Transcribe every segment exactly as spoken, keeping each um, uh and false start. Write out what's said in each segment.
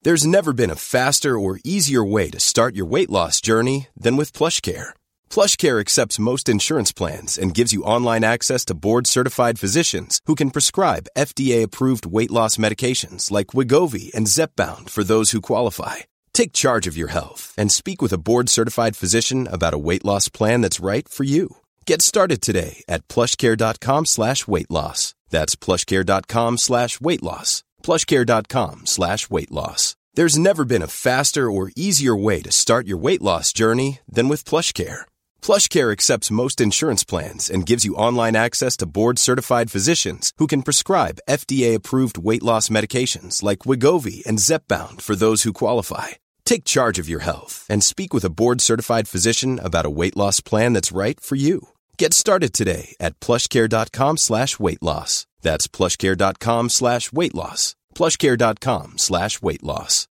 There's never been a faster or easier way to start your weight loss journey than with PlushCare. PlushCare accepts most insurance plans and gives you online access to board-certified physicians who can prescribe F D A-approved weight loss medications like Wegovy and Zepbound for those who qualify. Take charge of your health and speak with a board-certified physician about a weight loss plan that's right for you. Get started today at plushcare.com slash weight loss. That's plushcare.com slash weight loss. plushcare.com slash weight loss. There's never been a faster or easier way to start your weight loss journey than with PlushCare. PlushCare accepts most insurance plans and gives you online access to board-certified physicians who can prescribe F D A-approved weight loss medications like Wegovy and Zepbound for those who qualify. Take charge of your health and speak with a board-certified physician about a weight loss plan that's right for you. Get started today at plushcare.com slash weight loss. That's plushcare.com slash weight loss. plushcare.com slash weight loss.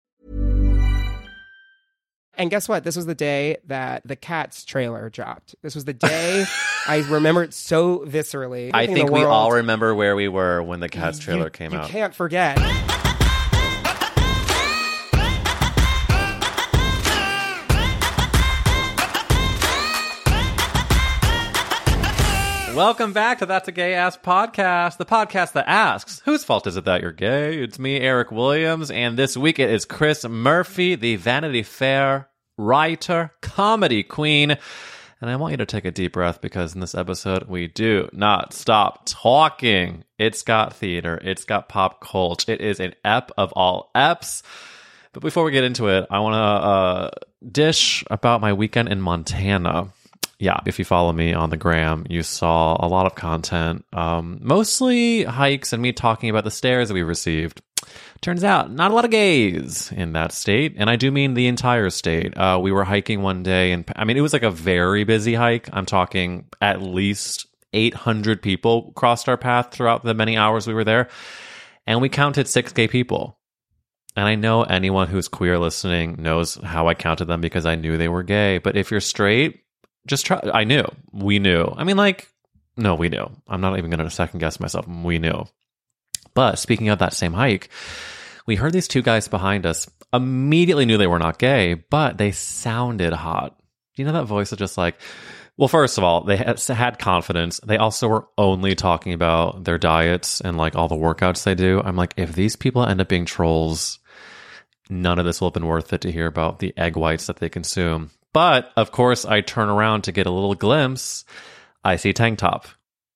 And guess what? This was the day that the Cats trailer dropped. This was the day I remember it so viscerally. I think we all remember where we were when the Cats trailer you, came you out. You can't forget. Welcome back to That's a Gay Ass Podcast, the podcast that asks, whose fault is it that you're gay? It's me, Eric Williams, and this week it is Chris Murphy, the Vanity Fair writer, comedy queen. And I want you to take a deep breath because in this episode, we do not stop talking. It's got theater. It's got pop culture. It is an ep of all eps. But before we get into it, I want to uh, dish about my weekend in Montana. Yeah, if you follow me on the gram, you saw a lot of content, um, mostly hikes and me talking about the stares that we received. Turns out, not a lot of gays in that state, and I do mean the entire state. Uh, we were hiking one day, and I mean, it was like a very busy hike. I'm talking at least eight hundred people crossed our path throughout the many hours we were there, and we counted six gay people. And I know anyone who's queer listening knows how I counted them because I knew they were gay, but if you're straight, just try. I knew. We knew. I mean, like, no, we knew. I'm not even going to second guess myself. We knew. But speaking of that same hike, we heard these two guys behind us. Immediately knew they were not gay, but they sounded hot. You know that voice of just like, well, first of all, they had confidence. They also were only talking about their diets and like all the workouts they do. I'm like, if these people end up being trolls, none of this will have been worth it to hear about the egg whites that they consume. But, of course, I turn around to get a little glimpse. I see tank top.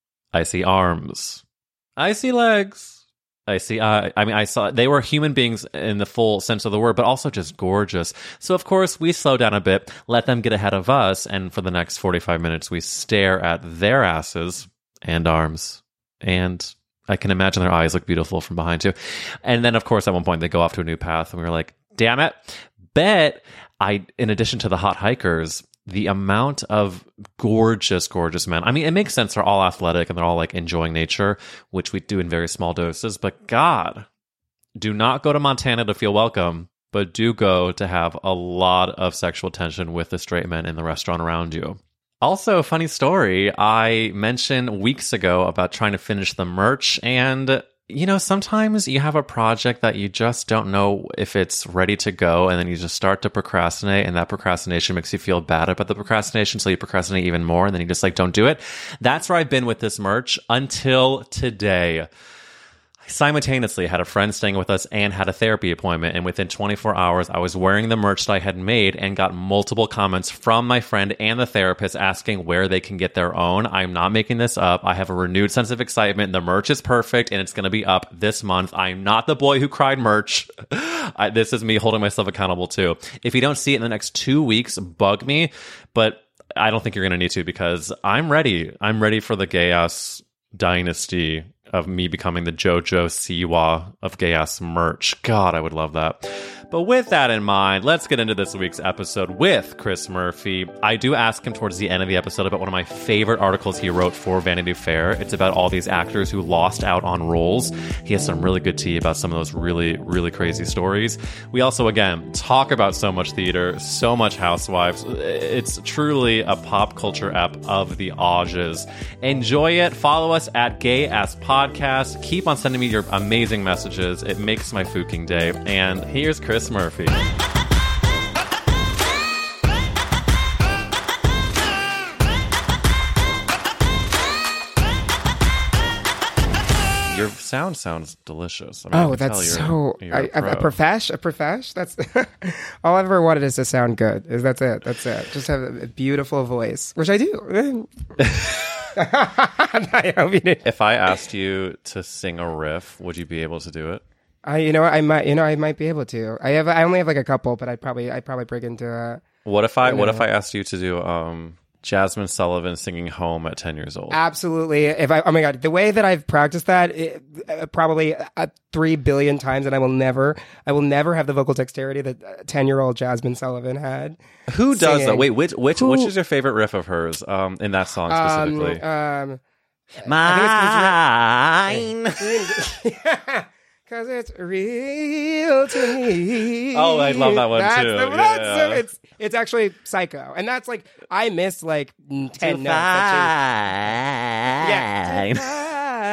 I see arms. I see legs. I see, uh, I mean, I saw, they were human beings in the full sense of the word, but also just gorgeous. So, of course, we slow down a bit, let them get ahead of us, and for the next forty-five minutes, we stare at their asses and arms. And I can imagine their eyes look beautiful from behind, too. And then, of course, at one point, they go off to a new path, and we were like, damn it. Bet I, in addition to the hot hikers, the amount of gorgeous, gorgeous men. I mean, it makes sense. They're all athletic and they're all like enjoying nature, which we do in very small doses. But God, do not go to Montana to feel welcome, but do go to have a lot of sexual tension with the straight men in the restaurant around you. Also, funny story. I mentioned weeks ago about trying to finish the merch, and you know, sometimes you have a project that you just don't know if it's ready to go, and then you just start to procrastinate, and that procrastination makes you feel bad about the procrastination, so you procrastinate even more, and then you just like don't do it. That's where I've been with this merch until today. Simultaneously had a friend staying with us and had a therapy appointment, and within twenty-four hours I was wearing the merch that I had made and got multiple comments from my friend and the therapist asking where they can get their own. I'm not making this up. I have a renewed sense of excitement. The merch is perfect and it's going to be up this month. I'm not the boy who cried merch. I, this is me holding myself accountable too. If you don't see it in the next two weeks, bug me, but I don't think you're going to need to because I'm ready. I'm ready for the gay ass dynasty of me becoming the JoJo Siwa of gay ass merch. God, I would love that. But with that in mind, let's get into this week's episode with Chris Murphy. I do ask him towards the end of the episode about one of my favorite articles he wrote for Vanity Fair. It's about all these actors who lost out on roles. He has some really good tea about some of those really, really crazy stories. We also, again, talk about so much theater, so much Housewives. It's truly a pop culture ep of the ages. Enjoy it. Follow us at Gay Ass Podcast. Keep on sending me your amazing messages. It makes my fucking day. And here's Chris Chris Murphy. Your sound sounds delicious. I mean, Oh, I can that's tell so. you're, you're I, a pro. a profesh, a profesh. That's all I've ever wanted is to sound good. Is that's it? That's it. Just have a beautiful voice, which I do. I hope you did. If I asked you to sing a riff, would you be able to do it? I, you know, I might, you know, I might be able to. I have, I only have like a couple, but I probably, I probably break into. Uh, What if I, you what know. if I asked you to do um, Jasmine Sullivan singing "Home" at ten years old? Absolutely. If I, oh my God, the way that I've practiced that, it, uh, probably uh, three billion times, and I will never, I will never have the vocal dexterity that ten-year-old Jasmine Sullivan had. Who does that? singing. Wait, which which Who- which is your favorite riff of hers um, in that song specifically? Um, um, Mine. Because it's real to me. Oh, I love that one, That's too. The, that's Yeah. the- it's it's actually Psycho, and that's like I miss like ten To notes. That find. she, yeah.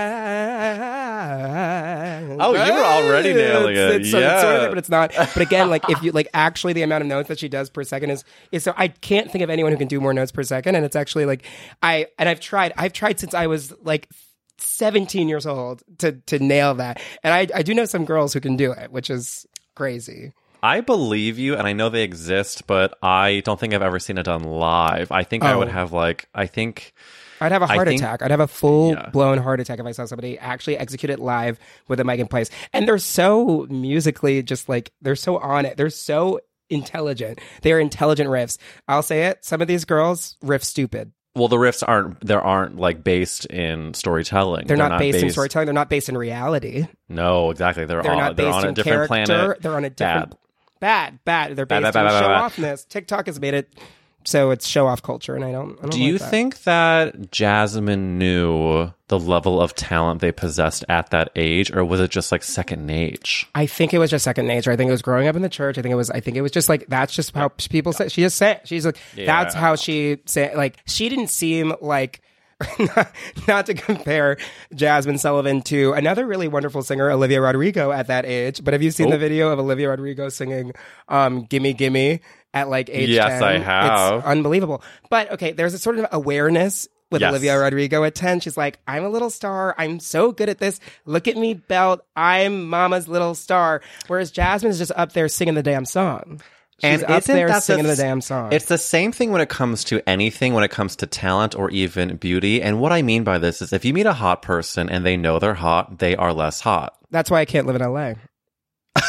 Oh, you were already nailing it. It's, it's, sort of- sort of Yeah. it, but it's not. But again, like if you like, actually, the amount of notes that she does per second is is so. I can't think of anyone who can do more notes per second, and it's actually like I and I've tried. I've tried since I was like seventeen years old to to nail that, and I I do know some girls who can do it, which is crazy. I believe you, and I know they exist, but I don't think I've ever seen it done live. I think I Oh. would have like I think. I'd have a I heart think- attack. I'd have a full Yeah. blown heart attack if I saw somebody actually execute it live with a mic in place. And they're so musically just like they're so on it. They're so intelligent. They are intelligent riffs. I'll say it. Some of these girls riff stupid. Well, the riffs aren't there aren't like based in storytelling. They're, not, based, in storytelling. They're not based in reality. No, exactly. They're They're on, not they're based on a in different character. planet. They're on a different Bad. bad, bad. They're Bad, based bad, in bad, show bad, bad. offness. TikTok has made it so it's show off culture, and I don't. I don't Do like you that. think that Jasmine knew the level of talent they possessed at that age, or was it just like second nature? I think it was just second nature. I think it was growing up in the church. I think it was. I think it was just like that's just how people say. She just said she's like that's Yeah. how she said. Like she didn't seem like. not, not to compare Jasmine Sullivan to another really wonderful singer, Olivia Rodrigo, at that age. But have you seen Oh. the video of Olivia Rodrigo singing um, "Gimme Gimme" at like age Yes, ten? I have. It's unbelievable. But okay, there's a sort of awareness with Yes. Olivia Rodrigo at ten. She's like, I'm a little star. I'm so good at this. Look at me belt. I'm mama's little star. Whereas Jasmine is just up there singing the damn song. She's up isn't there that singing the, the- damn song. It's the same thing when it comes to anything, when it comes to talent or even beauty. And what I mean by this is if you meet a hot person and they know they're hot, they are less hot. That's why I can't live in L A. That's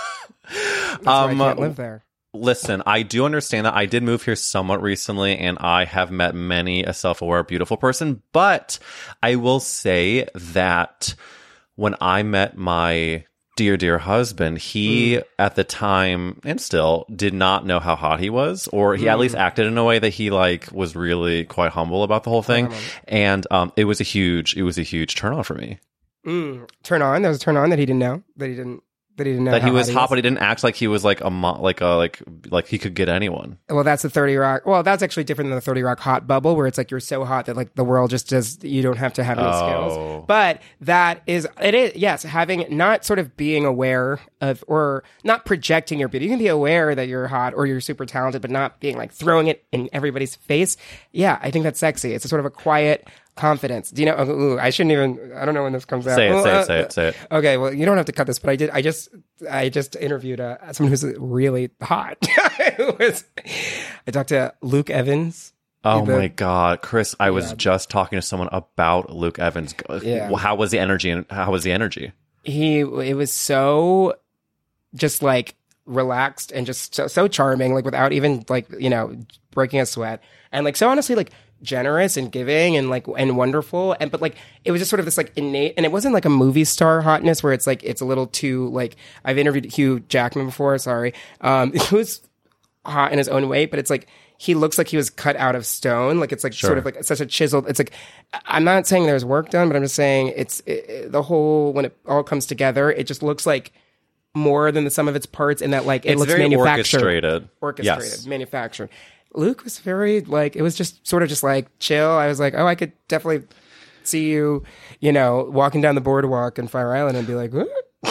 why I Um, can't live there. Listen, I do understand that. I did move here somewhat recently, and I have met many a self-aware, beautiful person. But I will say that when I met my dear, dear husband, he Mm. at the time and still did not know how hot he was, or he Mm. at least acted in a way that he like was really quite humble about the whole thing. And um, it was a huge, it was a huge turn on for me. Mm. Turn on. There was a turn on that he didn't know. That he didn't. That he didn't know That he how was hot, was. but he didn't act like he was like a mo- like a like like he could get anyone. Well, that's the thirty Rock. Well, that's actually different than the thirty Rock hot bubble, where it's like you're so hot that like the world just does. You don't have to have any Oh. skills. But that is it. Is yes, having not sort of being aware of or not projecting your beauty. You can be aware that you're hot or you're super talented, but not being like throwing it in everybody's face. Yeah, I think that's sexy. It's a sort of a quiet confidence. Do you know? oh, Ooh, I shouldn't even. I don't know when this comes out. Say it, Oh, say uh, it, say it, say it. Okay, well, you don't have to cut this, but I did. I just, I just interviewed uh, someone who's really hot. Who was, I talked to Luke Evans. Oh The- my God, Chris! I was just talking to someone about Luke Evans. Yeah. How was the energy? And how was the energy? He, it was so, just like relaxed and just so, so charming, like without even like you know breaking a sweat, and like so honestly like generous and giving and like and wonderful, and but like it was just sort of this like innate, and it wasn't like a movie star hotness where it's like it's a little too like I've interviewed Hugh Jackman before. Sorry, um, it was hot in his own way, but it's like he looks like he was cut out of stone. Like it's like sort of like such a chiseled. It's like I'm not saying there's work done, but I'm just saying it's it, it- the whole when it all comes together, it just looks like more than the sum of its parts, in that like it It's looks very manufactured, orchestrated. orchestrated, Yes. manufactured. Luke was very like it was just sort of just like chill. I was like, oh, I could definitely see you, you know, walking down the boardwalk in Fire Island and be like, what?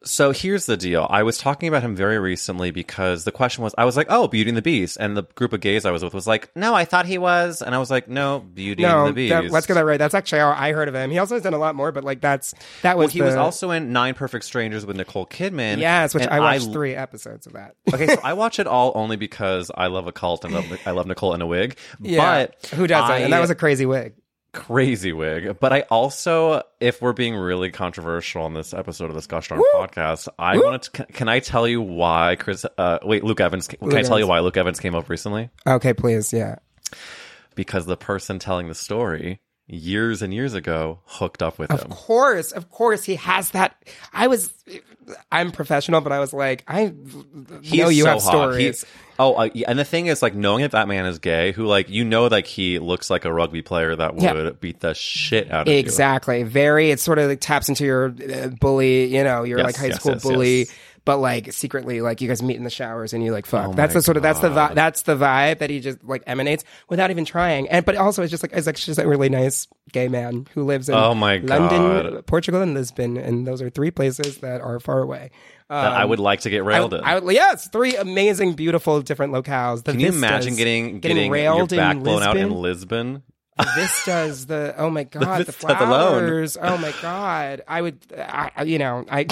So here's the deal. I was talking about him very recently because the question was, I was like, oh, Beauty and the Beast. And the group of gays I was with was like, no, I thought he was. And I was like, no, Beauty no, and the Beast. That, let's get that right. That's actually how I heard of him. He also has done a lot more, but like that's, that was Well, he the... was also in Nine Perfect Strangers with Nicole Kidman. Yes, which I watched I... three episodes of that. Okay, so I watch it all only because I love a cult and love, I love Nicole in a wig. Yeah, but who doesn't? I... And that was a crazy wig. Crazy wig. But I also, if we're being really controversial on this episode of this Gosh Darn podcast, I Woo! wanted to, can I tell you why Chris, uh, wait, Luke Evans, can Luke I tell Evans. you why Luke Evans came up recently? Okay, please, yeah. Because the person telling the story years and years ago hooked up with Of him. course, of course, he has that. I was, I'm professional, but I was like, I He's know you so have hot. stories. He's, oh, uh, yeah, and the thing is, like, knowing that that man is gay, who, like, you know, like, he looks like a rugby player that would Yeah. beat the shit out of you. Exactly. Very, it sort of like taps into your uh, bully, you know, your Yes, like high yes, school yes, bully, yes. but like secretly, like you guys meet in the showers and you like fuck. Oh that's my the sort of that's the vi- God. that's the vibe that he just like emanates without even trying. And but also it's just like it's like just a really nice gay man who lives in Oh my London, God. Portugal, and Lisbon, and those are three places that are far away. Um, That I would like to get railed I, in. I would, yes, three amazing, beautiful, different locales. The Can you vistas, imagine getting getting, getting railed your back in blown out in Lisbon? Lisbon? The vistas, the oh my god, the, vistas alone. flowers, oh my god. I would, I, I- you know, I,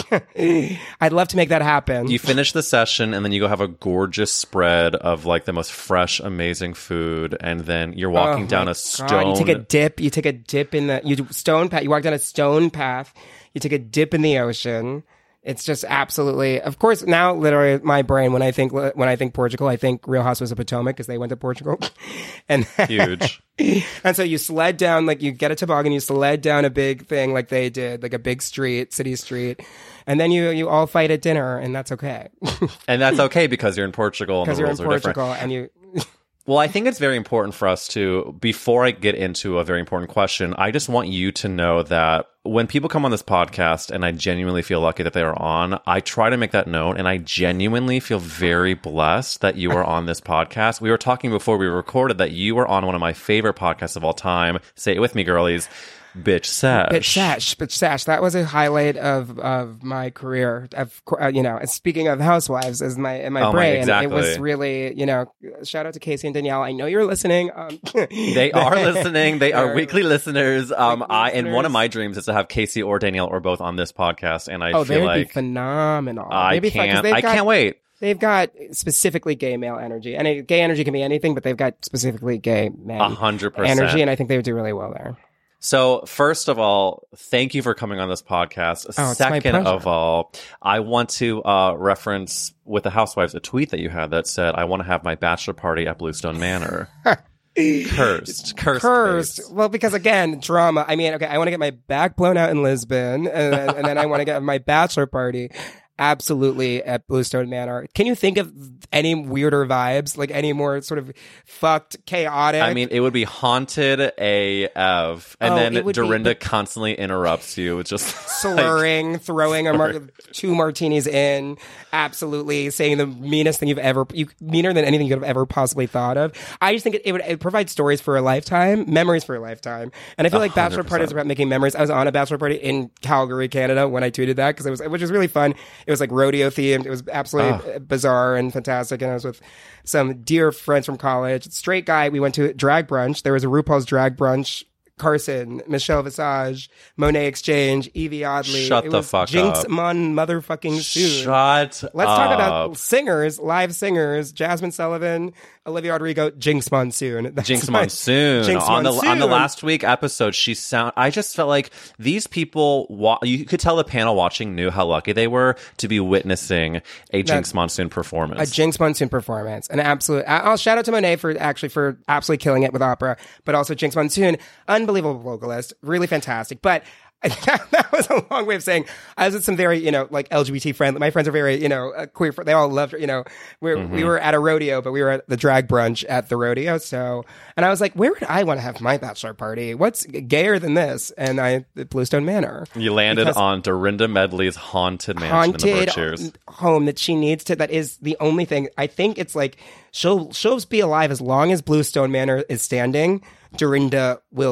I'd love to make that happen. You finish the session and then you go have a gorgeous spread of like the most fresh, amazing food, and then you're walking Oh down my a God, stone. You take a dip. You take a dip in the you do stone path. You walk down a stone path. You take a dip in the ocean. It's just absolutely. Of course, now literally my brain when I think when I think Portugal, I think Real Housewives of Potomac because they went to Portugal, and Huge. and so you sled down like you get a toboggan, you sled down a big thing like they did, like a big street, city street, and then you you all fight at dinner, and that's okay And that's okay because you're in Portugal and because the you're in rules are different. Portugal and you. Well, I think it's very important for us to, before I get into a very important question, I just want you to know that when people come on this podcast, and I genuinely feel lucky that they are on, I try to make that known, and I genuinely feel very blessed that you are on this podcast. We were talking before we recorded that you were on one of my favorite podcasts of all time. Say it with me, girlies. Bitch Sash. Bitch Sash, Bitch Sash. That was a highlight of, of my career. Of cour- uh, you know, speaking of housewives, is my in my Oh my- brain. exactly. It was really, you know, shout out to Casey and Danielle. I know you're listening. Um, They are listening. They are They're weekly listeners. Um, weekly I and one listeners. of my dreams is to have Casey or Danielle or both on this podcast, and I oh, they feel would be like phenomenal. I They'd be fun, 'cause can't. they've I got- can't wait. They've got specifically gay male energy, and it, gay energy can be anything, but they've got specifically gay men A hundred percent. energy, and I think they would do really well there. So, first of all, thank you for coming on this podcast. Oh, it's my Second pleasure. of all, I want to uh, reference with the Housewives a tweet that you had that said, "I want to have my bachelor party at Bluestone Manor." Cursed, cursed, Cursed. face. Well, because again, drama. I mean, okay, I want to get my back blown out in Lisbon, and then, and then I want to get my bachelor party absolutely at Bluestone Manor. Can you think of any weirder vibes? Like any more sort of fucked, chaotic? I mean, it would be haunted A F, and Oh, then it would be- Dorinda constantly interrupts you. It's just slurring, throwing a mar- two martinis in, absolutely saying the meanest thing you've ever, you, meaner than anything you could have ever possibly thought of. I just think it, it would it provide stories for a lifetime, memories for a lifetime. And I feel like bachelor one hundred percent. parties are about making memories. I was on a bachelor party in Calgary, Canada when I tweeted that because it was, which was really fun. It was like rodeo themed. It was absolutely bizarre and fantastic. And I was with some dear friends from college. Straight guy. We went to drag brunch. There was a RuPaul's drag brunch. Carson, Michelle Visage, Monet Exchange, Evie Oddly. Shut it the was fuck Jinx up. Mon motherfucking soon. Shut Let's up. talk about singers, live singers. Jasmine Sullivan, Olivia Rodrigo, Jinx Monsoon. That's Jinx my- Monsoon. Jinx on the on the Monsoon. last week episode, she sound. I just felt like these people. Wa- you could tell the panel watching knew how lucky they were to be witnessing a Jinx Monsoon performance. A Jinx Monsoon performance. An absolute. I- I'll shout out to Monet for actually for absolutely killing it with opera, but also Jinx Monsoon, unbelievable vocalist, really fantastic. But that was a long way of saying I was with some very, you know, like L G B T friends. My friends are very, you know, uh, queer. They all loved, you know, we're, Mm-hmm. we were at a rodeo, but we were at the drag brunch at the rodeo. So, and I was like, where would I want to have my bachelor party? What's gayer than this? And I, at Bluestone Manor. you landed Because- on Dorinda Medley's haunted mansion in the haunted Berkshires. home that she needs to. That is the only thing. I think it's like she'll she'll be alive as long as Bluestone Manor is standing. Dorinda will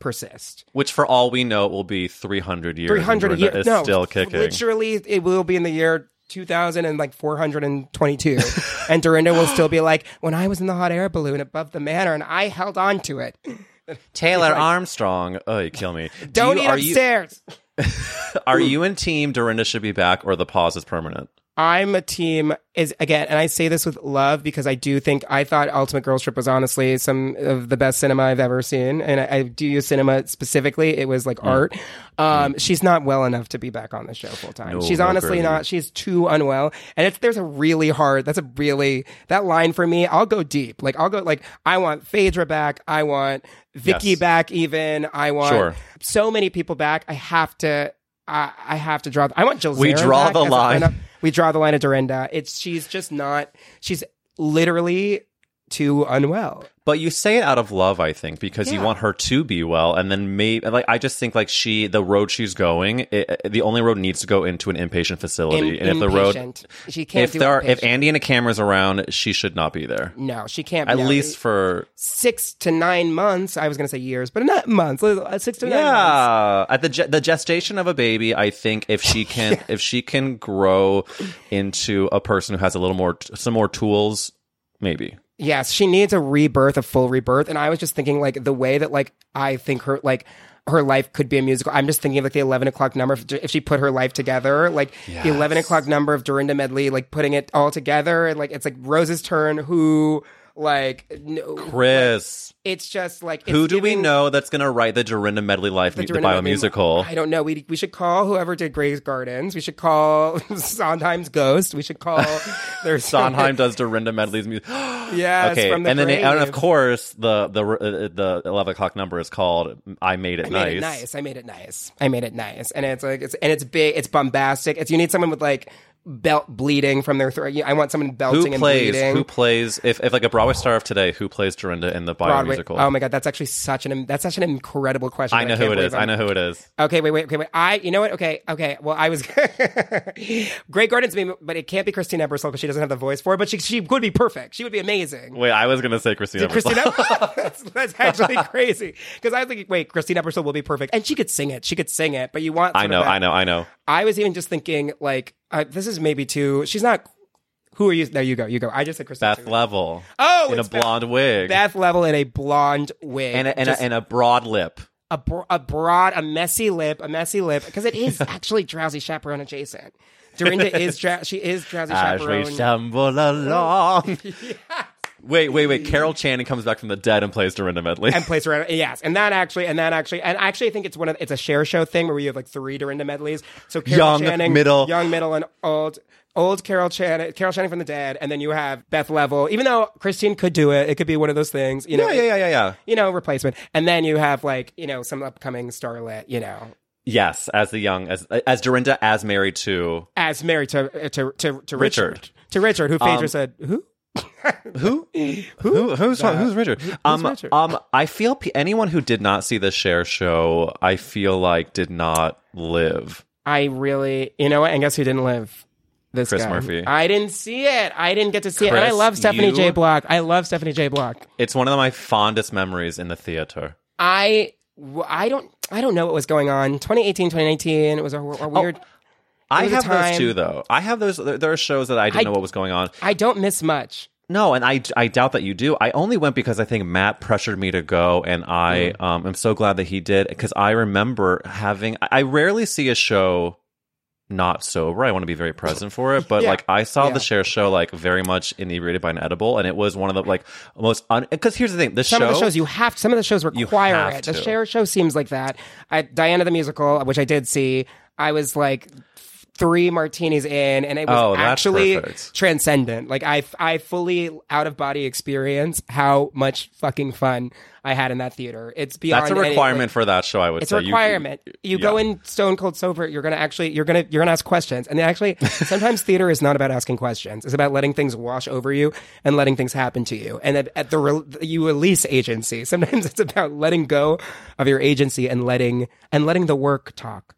persist. Which, for all we know, it will be three hundred years. three hundred years years. is No, still kicking. Literally, it will be in the year two thousand and like four hundred twenty-two. And Dorinda will still be like, when I was in the hot air balloon above the manor and I held on to it. Taylor like, Armstrong. Oh, you kill me. Don't Do you, eat are upstairs. You, are you in team Dorinda should be back or the pause is permanent? I'm a team is again, and I say this with love because I do think I thought Ultimate Girls Trip was honestly some of the best cinema I've ever seen, and I, I do use cinema specifically. It was like mm. art. Um, mm. She's not well enough to be back on the show full time. No, she's no honestly girly. not. She's too unwell, and it's there's a really hard. That's a really that line for me. I'll go deep. Like I'll go like I want Phaedra back. I want Vicky yes. back. Even I want sure. so many people back. I have to. I, I have to draw. I want Jill. We Zarin draw back the as a line. friend of- We draw the line at Dorinda. It's she's just not. She's literally too unwell. But you say it out of love, I think, because Yeah. you want her to be well, and then maybe like I just think like she, the road she's going, it, the only road needs to go into an inpatient facility, In, and if the road, inpatient. she can't if do there are, if inpatient. Andy and a camera's around, she should not be there. No, she can't. At no. least for six to nine months. I was going to say years, but not months. Uh, Six to nine months. yeah, at the ge- the gestation of a baby, I think if she can if she can grow into a person who has a little more some more tools, maybe. Yes, she needs a rebirth, a full rebirth. And I was just thinking, like, the way that, like, I think her, like, her life could be a musical. I'm just thinking of, like, the eleven o'clock number. If, if she put her life together, like, Yes. the eleven o'clock number of Dorinda Medley, like, putting it all together. And, like, it's like Rose's turn, who, like, no, Chris. like, it's just, like, it's Who do we giving- know that's going to write the Dorinda Medley Life, the, Dorinda Medley- biomusical? I don't know. We we should call whoever did Grey's Gardens. We should call Sondheim's Ghost. We should call there's Sondheim does Dorinda Medley's music. Yes, okay, from the and then grave. and of course the the uh, the eleven o'clock number is called "I Made It I Nice." made it nice. I made it nice. I made it nice. And it's like it's and it's big. It's bombastic. It's you need someone with like belt bleeding from their throat. I want someone belting Who and plays? bleeding. Who plays? If, if like a Broadway star of today, who plays Dorinda in the Broadway. biomusical? Oh my god, that's actually such an that's such an incredible question. I know can't who it believe is. I'm- I know who it is. Okay, wait, wait, okay, wait. I, you know what? Okay, okay. Well, I was Grey Gardens, me, but it can't be Christina Ebersole because she doesn't have the voice for it. But she, she would be perfect. She would be amazing. Wait, I was gonna say Christina. Christina, Ebersole. that's, that's actually crazy because I was thinking, wait, Christina Ebersole will be perfect, and she could sing it. She could sing it, but you want? I sort of know, that- I know, I know. I was even just thinking, like, uh, this is maybe too. She's not. Who are you? There you go. You go. I just said Christina. Beth Level. Oh, in a it's Beth- blonde wig Beth Level in a blonde wig and a, and, Just a, and a broad lip. a, bro- a broad, a messy lip, a messy lip, because it is actually Drowsy Chaperone adjacent. Dorinda is dra- she is Drowsy As Chaperone. we stumble along. Wait, wait, wait. Carol Channing comes back from the dead and plays Dorinda Medley. And plays around, yes, and that actually, and that actually, and actually, I think it's one of it's a share show thing where you have like three Dorinda medleys. So Carol Young, Channing, middle. young, middle, and old. Old Carol Channing, Carol Channing from the dead, and then you have Beth Level. Even though Christine could do it, it could be one of those things, you know. yeah, yeah, yeah, yeah, yeah. You know, replacement, and then you have like you know some upcoming starlet, you know, Yes, as the young as as Dorinda as married to as married to to to, to Richard. Richard. to Richard, who Phaedra Um, said who. who? Who? Who's That- who's Richard? um, Richard? um, I feel p- anyone who did not see the Cher show, I feel like did not live. I really, you know what? And guess who didn't live? This Chris guy. Murphy. I didn't see it. I didn't get to see it. And I Chris, love Stephanie you- J. Block. I love Stephanie J. Block. It's one of my fondest memories in the theater. I, I don't, I don't know what was going on. twenty eighteen, twenty nineteen. It was a, a weird. I was a have those time- too, though. I have those. There, there are shows that I didn't I- know what was going on. I don't miss much. No, and I, I doubt that you do. I only went because I think Matt pressured me to go, and I Mm. um, am so glad that he did because I remember having. I I rarely see a show not sober. I want to be very present for it, but Yeah. like I saw Yeah. the Cher show like very much inebriated by an edible, and it was one of the like most un. Because here's the thing: the Some show. of the shows you have. Some of the shows You require have it. The to. Cher show seems like that. I, Diana the musical, which I did see. I was like three martinis in, and it was Oh, that's actually perfect. transcendent. Like I, I fully out of body experience how much fucking fun I had in that theater. It's beyond. That's a any- requirement like, for that show. I would It's say a requirement. You, go yeah. in stone cold sober. You're gonna actually. You're gonna. You're gonna ask questions. And actually, sometimes theater is not about asking questions. It's about letting things wash over you and letting things happen to you. And at, at the re- you release agency. Sometimes it's about letting go of your agency and letting and letting the work talk.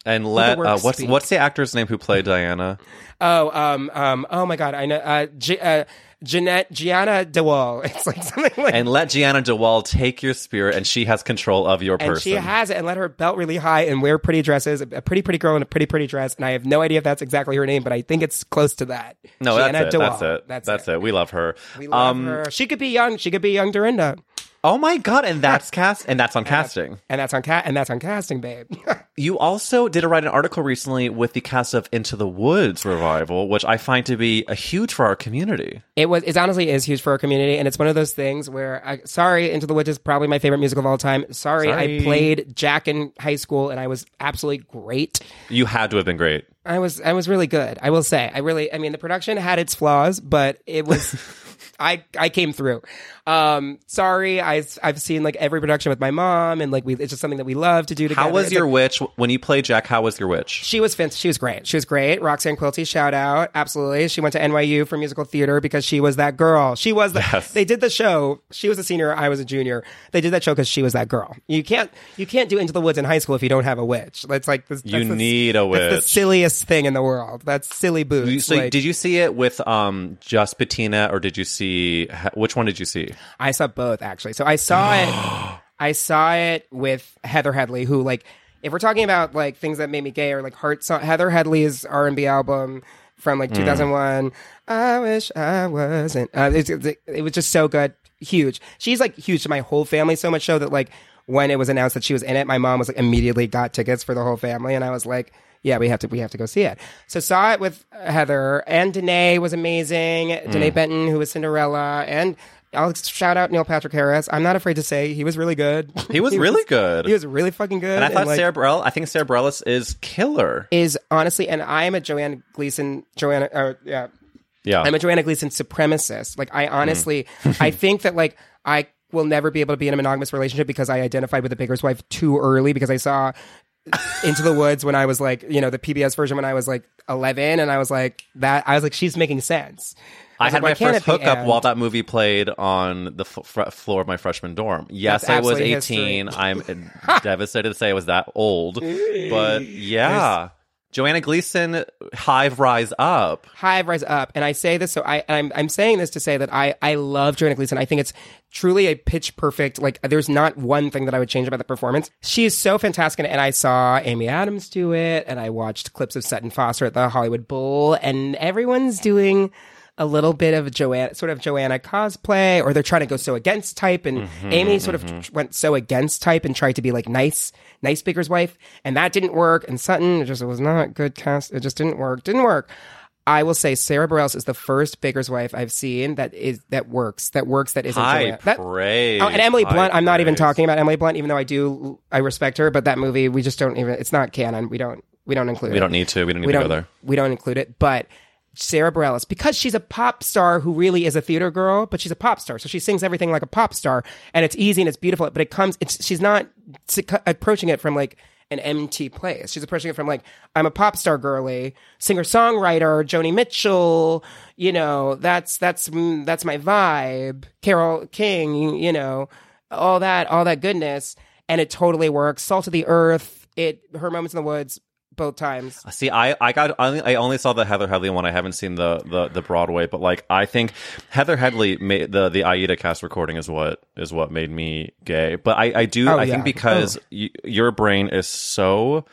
And let work uh, what's speak. what's the actor's name who played Diana? Oh, um, um, oh my God, I know. Uh, G- uh, Jeanette, Gianna DeWall. It's like something like. And let Gianna DeWall take your spirit, and she has control of your And person. she has it, and let her belt really high and wear pretty dresses. A pretty, pretty girl in a pretty, pretty dress. And I have no idea if that's exactly her name, but I think it's close to that. No, Gianna that's it. DeWall. That's it. That's, That's it. it. We love her. We love Um, her. She could be young. She could be young Dorinda. Oh my God! And that's cast, and that's on casting. And that's on cat. And that's on casting, babe. You also did write an article recently with the cast of Into the Woods revival, which I find to be a huge for our community. It was. It honestly is huge for our community, and it's one of those things where, I, sorry, Into the Woods is probably my favorite musical of all time. Sorry, Sorry. I played Jack in high school, and I was absolutely great. You had to have been great. I was. I was really good. I will say. I really. I mean, the production had its flaws, but it was. I, I came through. Um, sorry, I, I've seen like every production with my mom, and like we, it's just something that we love to do together. How was It's your like, witch when you played Jack? How was your witch? She was fin- she was great. She was great. Roxanne Quilty, shout out, absolutely. She went to N Y U for musical theater because she was that girl. She was the. Yes. They did the show. She was a senior. I was a junior. They did that show because she was that girl. You can't you can't do Into the Woods in high school if you don't have a witch. That's like this, You that's the, need a That's the witch. silliest thing in the world. That's silly boots. You- So Like, did you see it with um just Bettina, or did you see which one did you see? I saw both actually. So I saw it. I saw it with Heather Headley, who like, if we're talking about like things that made me gay or like heart song, Heather Headley's R and B album from like two thousand one. I wish I wasn't. Uh, it, it, it was just so good, huge. She's like huge to my whole family, so much so that like when it was announced that she was in it, my mom was like immediately got tickets for the whole family, and I was like, yeah, we have to, we have to go see it. So saw it with Heather, and Danae was amazing. Danae Benton, who was Cinderella, and I'll shout out Neil Patrick Harris. I'm not afraid to say he was really good. He was really good. He was really fucking good. And I thought like, Sarah Bareilles, I think Sarah Bareilles is killer. is honestly, and I am a Joanna Gleason, Joanna, uh, yeah, Yeah. I'm a Joanna Gleason supremacist. Like, I honestly, I think that like I will never be able to be in a monogamous relationship because I identified with the baker's wife too early, because I saw Into the Woods when I was like, you know, the P B S version when I was like eleven, and I was like that. I was like, she's making sense. I, was had like, why my can't first it be hookup Anne? while that movie played on the f- f- floor of my freshman dorm. Yes, That's I was absolutely eighteen. history. I'm devastated to say I was that old. But yeah. Joanna Gleason, Hive Rise Up. Hive Rise Up. And I say this, so I, I'm, I'm saying this to say that I, I love Joanna Gleason. I think it's truly a pitch perfect, like, there's not one thing that I would change about the performance. She is so fantastic. And I saw Amy Adams do it, and I watched clips of Sutton Foster at the Hollywood Bowl, and everyone's doing a little bit of Joanna, sort of Joanna cosplay, or they're trying to go so against type. And Mm-hmm, Amy sort of tr- went so against type and tried to be like nice, nice baker's wife, and that didn't work. And Sutton, it just it was not good cast. It just didn't work. Didn't work. I will say Sarah Bareilles is the first baker's wife I've seen that is that works. That works. That isn't High Joanna. That, praise. Oh, and Emily High Blunt. I'm not even praise. talking about Emily Blunt, even though I do. I respect her, but that movie we just don't even. It's not canon. We don't. We don't include. We it. don't need to. We don't need We to don't. go there. We don't include it, but. Sarah Bareilles, because she's a pop star who really is a theater girl, but she's a pop star, so she sings everything like a pop star, and it's easy and it's beautiful, but it comes, it's, she's not approaching it from like an M T place. She's approaching it from like, I'm a pop star girly, singer-songwriter, Joni Mitchell, you know, that's, that's, mm, that's my vibe, Carole King, you know, all that, all that goodness, and it totally works. Salt of the Earth, it, her Moments in the Woods, both times. See, I, I got I only, I only saw the Heather Headley one. I haven't seen the, the, the Broadway, but like I think Heather Headley made the the Aida cast recording is what is what made me gay. But I, I do Oh, I yeah. think because Oh. y- your brain is so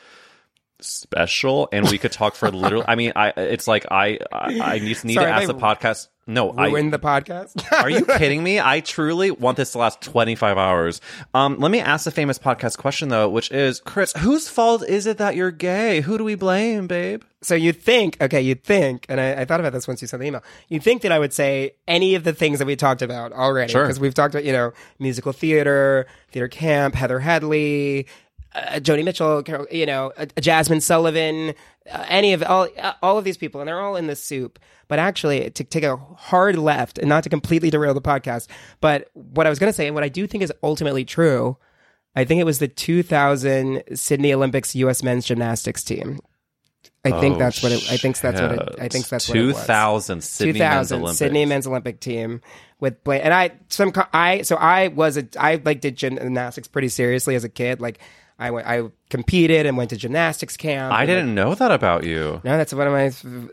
special, and we could talk for literally. I mean, I it's like I I, I need, need Sorry, to ask if the I podcast. No, I Ruin the podcast. Are you kidding me? I truly want this to last twenty-five hours. Um, let me ask the famous podcast question, though, which is, Chris, whose fault is it that you're gay? Who do we blame, babe? So you'd think, okay, you'd think, and I, I thought about this once you sent the email, you'd think that I would say any of the things that we talked about already. Sure. Because we've talked about, you know, musical theater, theater camp, Heather Headley, uh, Joni Mitchell, Carol, you know, uh, Jasmine Sullivan, uh, any of, all, uh, all of these people, and they're all in the soup. But actually, to take a hard left, and not to completely derail the podcast, but what I was going to say, and what I do think is ultimately true, I think it was the two thousand Sydney Olympics U S men's gymnastics team. I think Oh, that's what it, I think that's what it, I think that's what it was. two thousand Sydney two Men's thousand Olympics. Sydney men's Olympic team with Blaine, and I some co- I so I was a I like did gymnastics pretty seriously as a kid. Like I went, I competed and went to gymnastics camp. I and, didn't like, know that about you. No, that's one of my,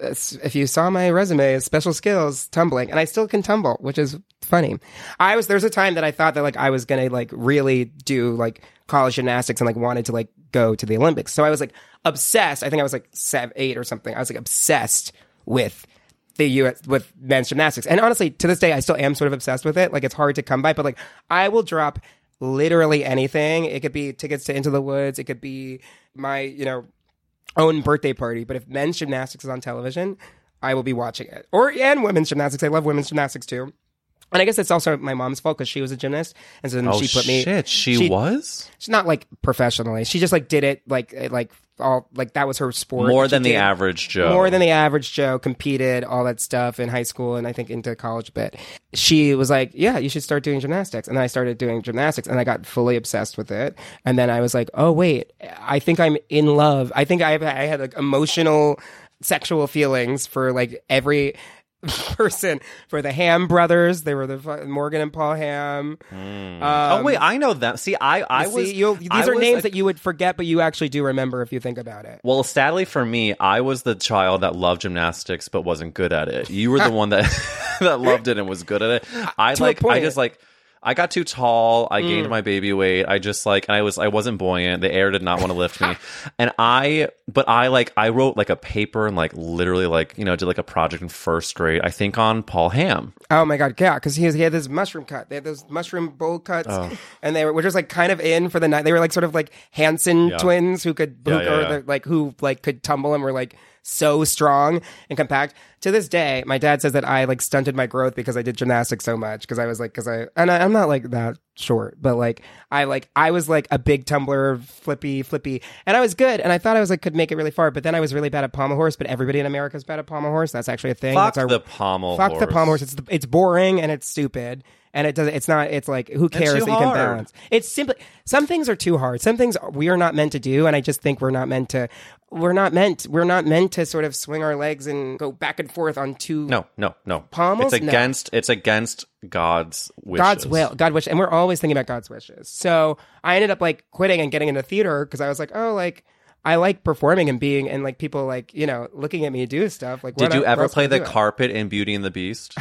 if you saw my resume, special skills, tumbling, and I still can tumble, which is funny. I was, there's a time that I thought that like I was going to like really do like college gymnastics and like wanted to like go to the Olympics. So I was like obsessed. I think I was like seven, eight or something. I was like obsessed with the U S with men's gymnastics. And honestly, to this day, I still am sort of obsessed with it. Like it's hard to come by, but like I will drop literally anything. It could be tickets to Into the Woods. It could be my, you know, own birthday party. But if men's gymnastics is on television, I will be watching it. Or, and women's gymnastics. I love women's gymnastics too. And I guess it's also my mom's fault because she was a gymnast. And so then Oh, she put me. shit. She, she was? She's not like professionally. She just like did it like, like, all like that was her sport. More She than the did average Joe. More than the average Joe, competed, all that stuff in high school and I think into college a bit. She was like, yeah, you should start doing gymnastics. And then I started doing gymnastics and I got fully obsessed with it. And then I was like, oh, wait, I think I'm in love. I think I, I had like emotional sexual feelings for like every person, for the Ham brothers. They were the Morgan and Paul Ham. Mm. Um, oh, wait, I know them. See, I, I see, was... you'll, these I are was names a- that you would forget, but you actually do remember if you think about it. Well, sadly for me, I was the child that loved gymnastics but wasn't good at it. You were the one that that loved it and was good at it. I To a like I point. just like I got too tall. I Mm. gained my baby weight. I just like and I was I wasn't buoyant. The air did not want to lift me. And I but I like I wrote like a paper and like literally like, you know, did like a project in first grade, I think on Paul Ham. Oh my god, yeah, because he, has- he had this mushroom cut. They had those mushroom bowl cuts, Oh. and they were, were just like kind of in for the night. They were like sort of like Hanson Yeah. twins who could, who, Yeah, yeah, or yeah. the- like who like could tumble and were like so strong and compact. To this day, my dad says that I like stunted my growth because I did gymnastics so much because I was like because I and I, I'm not like that short, but like I like I was like a big tumbler, flippy, flippy, and I was good, and I thought I was like could make it really far, but then I was really bad at pommel horse. But everybody in America is bad at pommel horse. That's actually a thing. Fuck That's our, the pommel Fuck horse. the pommel horse. It's the, it's boring and it's stupid. And it doesn't. It's not. It's like who cares too that you can hard. balance? It's simply some things are too hard. Some things we are not meant to do, and I just think we're not meant to. We're not meant. We're not meant to sort of swing our legs and go back and forth on two. No, no, no. Pommels? It's No. against it's against God's wishes. God's will, God wish, and we're always thinking about God's wishes. So I ended up like quitting and getting into theater because I was like, oh, like I like performing and being and like people like you know looking at me do stuff. Like, Did what you el- what ever else play can I the do? carpet in Beauty and the Beast?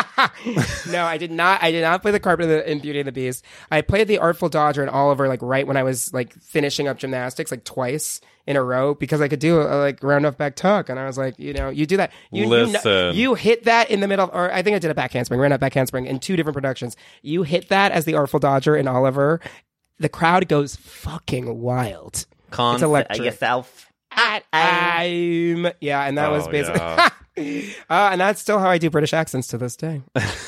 No, I did not. I did not play the carpet in, the, in Beauty and the Beast. I played the Artful Dodger and Oliver like right when I was like finishing up gymnastics, like twice in a row because I could do a, like round off back tuck, and I was like, you know, you do that. You, you, Listen. kn- you hit that in the middle, or I think I did a back handspring, round off back handspring in two different productions. You hit that as the Artful Dodger in Oliver. The crowd goes fucking wild. Con It's electric. yourself. I, I'm yeah, and that was Oh, basically. yeah. Uh, and that's still how I do British accents to this day.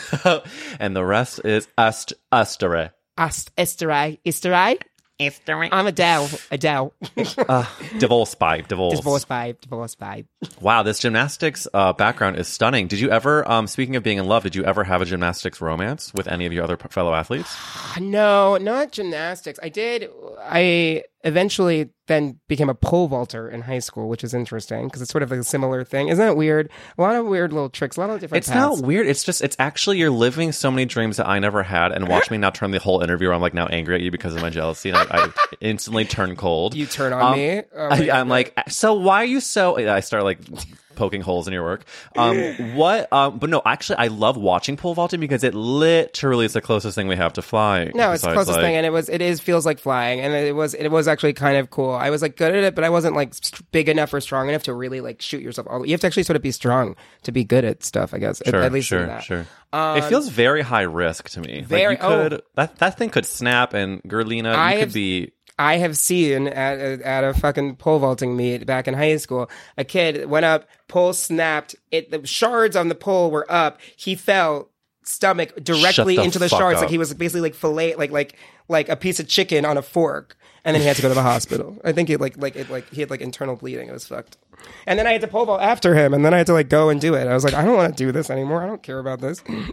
And the rest is ust ustere. Ast- Easter Easter egg. I'm Adele. Adele. Uh, divorce by divorce. Divorce vibe. Divorce vibe. Wow, this gymnastics uh, background is stunning. Did you ever, um, speaking of being in love, did you ever have a gymnastics romance with any of your other p- fellow athletes? No, not gymnastics. I did. I eventually then became a pole vaulter in high school, which is interesting because it's sort of a similar thing. Isn't that weird? A lot of weird little tricks, a lot of different It's paths. not weird. It's just, it's actually, you're living so many dreams that I never had. And watch me now turn the whole interview where I'm like now angry at you because of my jealousy. And I, I instantly turn cold. You turn on Um, me. Oh my I, God. I'm like, so why are you so? I start like poking holes in your work. Um, what? Um, but no, actually, I love watching pole vaulting because it literally is the closest thing we have to flying. No, it's the Besides, closest like- thing, and it was it is feels like flying, and it was it was actually kind of cool. I was like good at it, but I wasn't like st- big enough or strong enough to really like shoot yourself. All you have to actually sort of be strong to be good at stuff, I guess. At- Sure, at, least in sure, that. sure. it feels very high risk to me. very- like you could that that thing could snap, and Gerlina, I you have- could be. I have seen at a, at a fucking pole vaulting meet back in high school, a kid went up, pole snapped, it the shards on the pole were up. He fell stomach directly Shut the into the fuck shards, up. like he was basically like fillet, like like like a piece of chicken on a fork, and then he had to go to the hospital. I think it like like it like he had like internal bleeding. It was fucked. And then I had to pole vault after him, and then I had to like go and do it. I was like, I don't want to do this anymore. I don't care about this.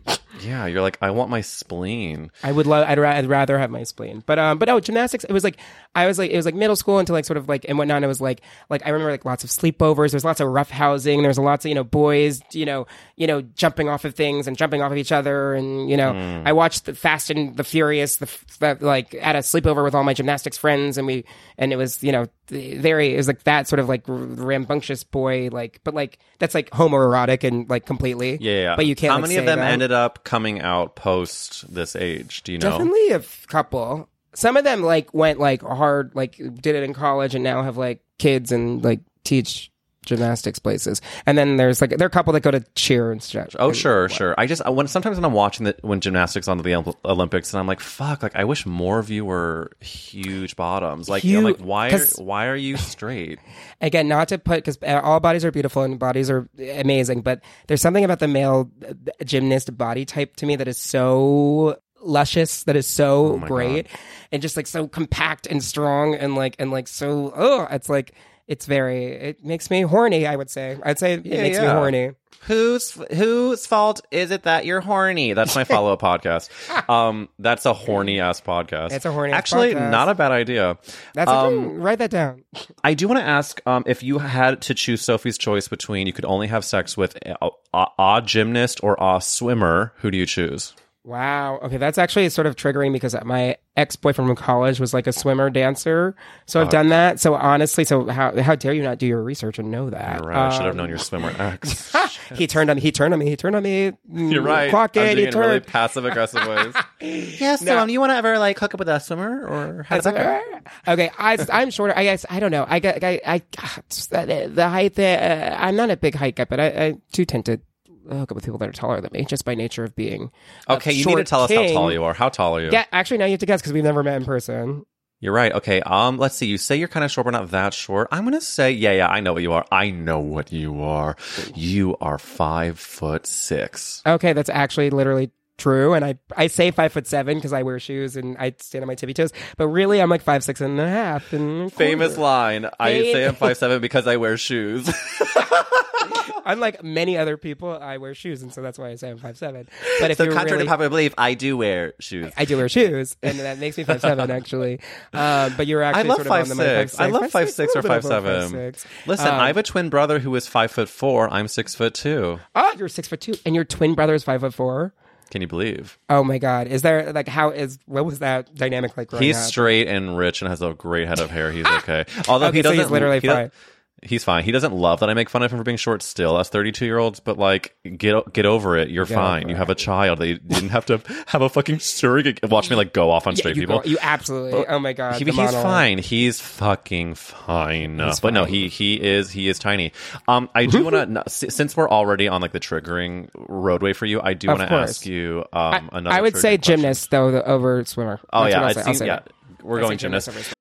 Yeah, you're like, I want my spleen. I would love. I'd, ra- I'd rather have my spleen. But um, but no, gymnastics. It was like I was like it was like middle school until like sort of like and whatnot. It was like like I remember like lots of sleepovers. There's lots of rough housing. There's lots of you know boys you know you know jumping off of things and jumping off of each other. And you know mm. I watched the Fast and the Furious the, the like at a sleepover with all my gymnastics friends, and we and it was you know very it was like that sort of like rambunctious boy like but like that's like homoerotic and like completely yeah, yeah. But you can't. How like, many say of them that. ended up coming out post this age? Do you know? Definitely a f- couple. Some of them like went like hard, like did it in college and now have like kids and like teach gymnastics places. And then there's like there are a couple that go to cheer and stretch. Oh and, sure, what. sure. I just when sometimes when I'm watching the when gymnastics on the Olympics and I'm like, fuck, like I wish more of you were huge bottoms. Like Huge, I'm like, why are, why are you straight? Again, not to put because all bodies are beautiful and bodies are amazing, but there's something about the male gymnast body type to me that is so luscious, that is so oh great, God. And just like so compact and strong and like and like so. Oh, it's like. It's very, it makes me horny, I would say. I'd say it yeah, makes yeah. me horny. Whose whose fault is it that you're horny? That's my follow-up podcast. Um, that's a horny-ass podcast. It's a horny-ass Actually, podcast. not a bad idea. That's um, a, write that down. I do want to ask, um, if you had to choose Sophie's choice between you could only have sex with a, a, a gymnast or a swimmer, who do you choose? Wow. Okay, that's actually sort of triggering because my ex-boyfriend from college was like a swimmer dancer. So I've uh, done that. So honestly, so how how dare you not do your research and know that? You're right. Um, I should have known your swimmer ex. he turned on me. He turned on me. He turned on me. You're right. Clock I'm it. doing He it in turned. really passive aggressive ways. yeah. So, no. um, you want to ever like hook up with a swimmer or how does that go? Okay, I I'm shorter. I guess I don't know. I got I, I, I the height. Uh, I'm not a big height guy, but I, I do tend to hook up with people that are taller than me, just by nature of being. Okay, you need to tell king. us how tall you are. How tall are you? Yeah, actually, now you have to guess because we've never met in person. You're right. Okay. Um. Let's see. You say you're kind of short, but not that short. I'm gonna say, yeah, yeah. I know what you are. I know what you are. You are five foot six. Okay, that's actually literally true, and I I say five foot seven because I wear shoes and I stand on my tippy toes. But really, I'm like five six and a half. And famous line. I say I'm five seven because I wear shoes. Unlike many other people, I wear shoes, and so that's why I say I'm five seven. But if so you're contrary really, to popular belief, I do wear shoes. I, I do wear shoes, and that makes me five seven actually. Um, but you're actually I love sort of five on six. the five, I love five, five six, six or five five seven. six. Listen, um, I have a twin brother who is five foot four. I'm six foot two. Oh, you're six foot two, and your twin brother is five foot four. Can you believe? Oh my God! Is there like how is what was that dynamic like? He's up? straight and rich and has a great head of hair. He's okay. Although okay, he doesn't so he's literally he fine. He's fine. He doesn't love that I make fun of him for being short still, us thirty-two year olds, but like, get get over it. You're get fine. You have a child. They didn't have to have a fucking surrogate. Watch me like go off on straight yeah, you people. Go, you absolutely. Oh my God. He, he's monologue. fine. He's fucking fine. He's but fine. no, he he is he is tiny. Um, I do want to since we're already on like the triggering roadway for you, I do want to ask you um I, another. I would say question. gymnast though the, over swimmer. Oh That's yeah, I'll I've say. seen, yeah. That. We're I'll going gymnast. gymnast.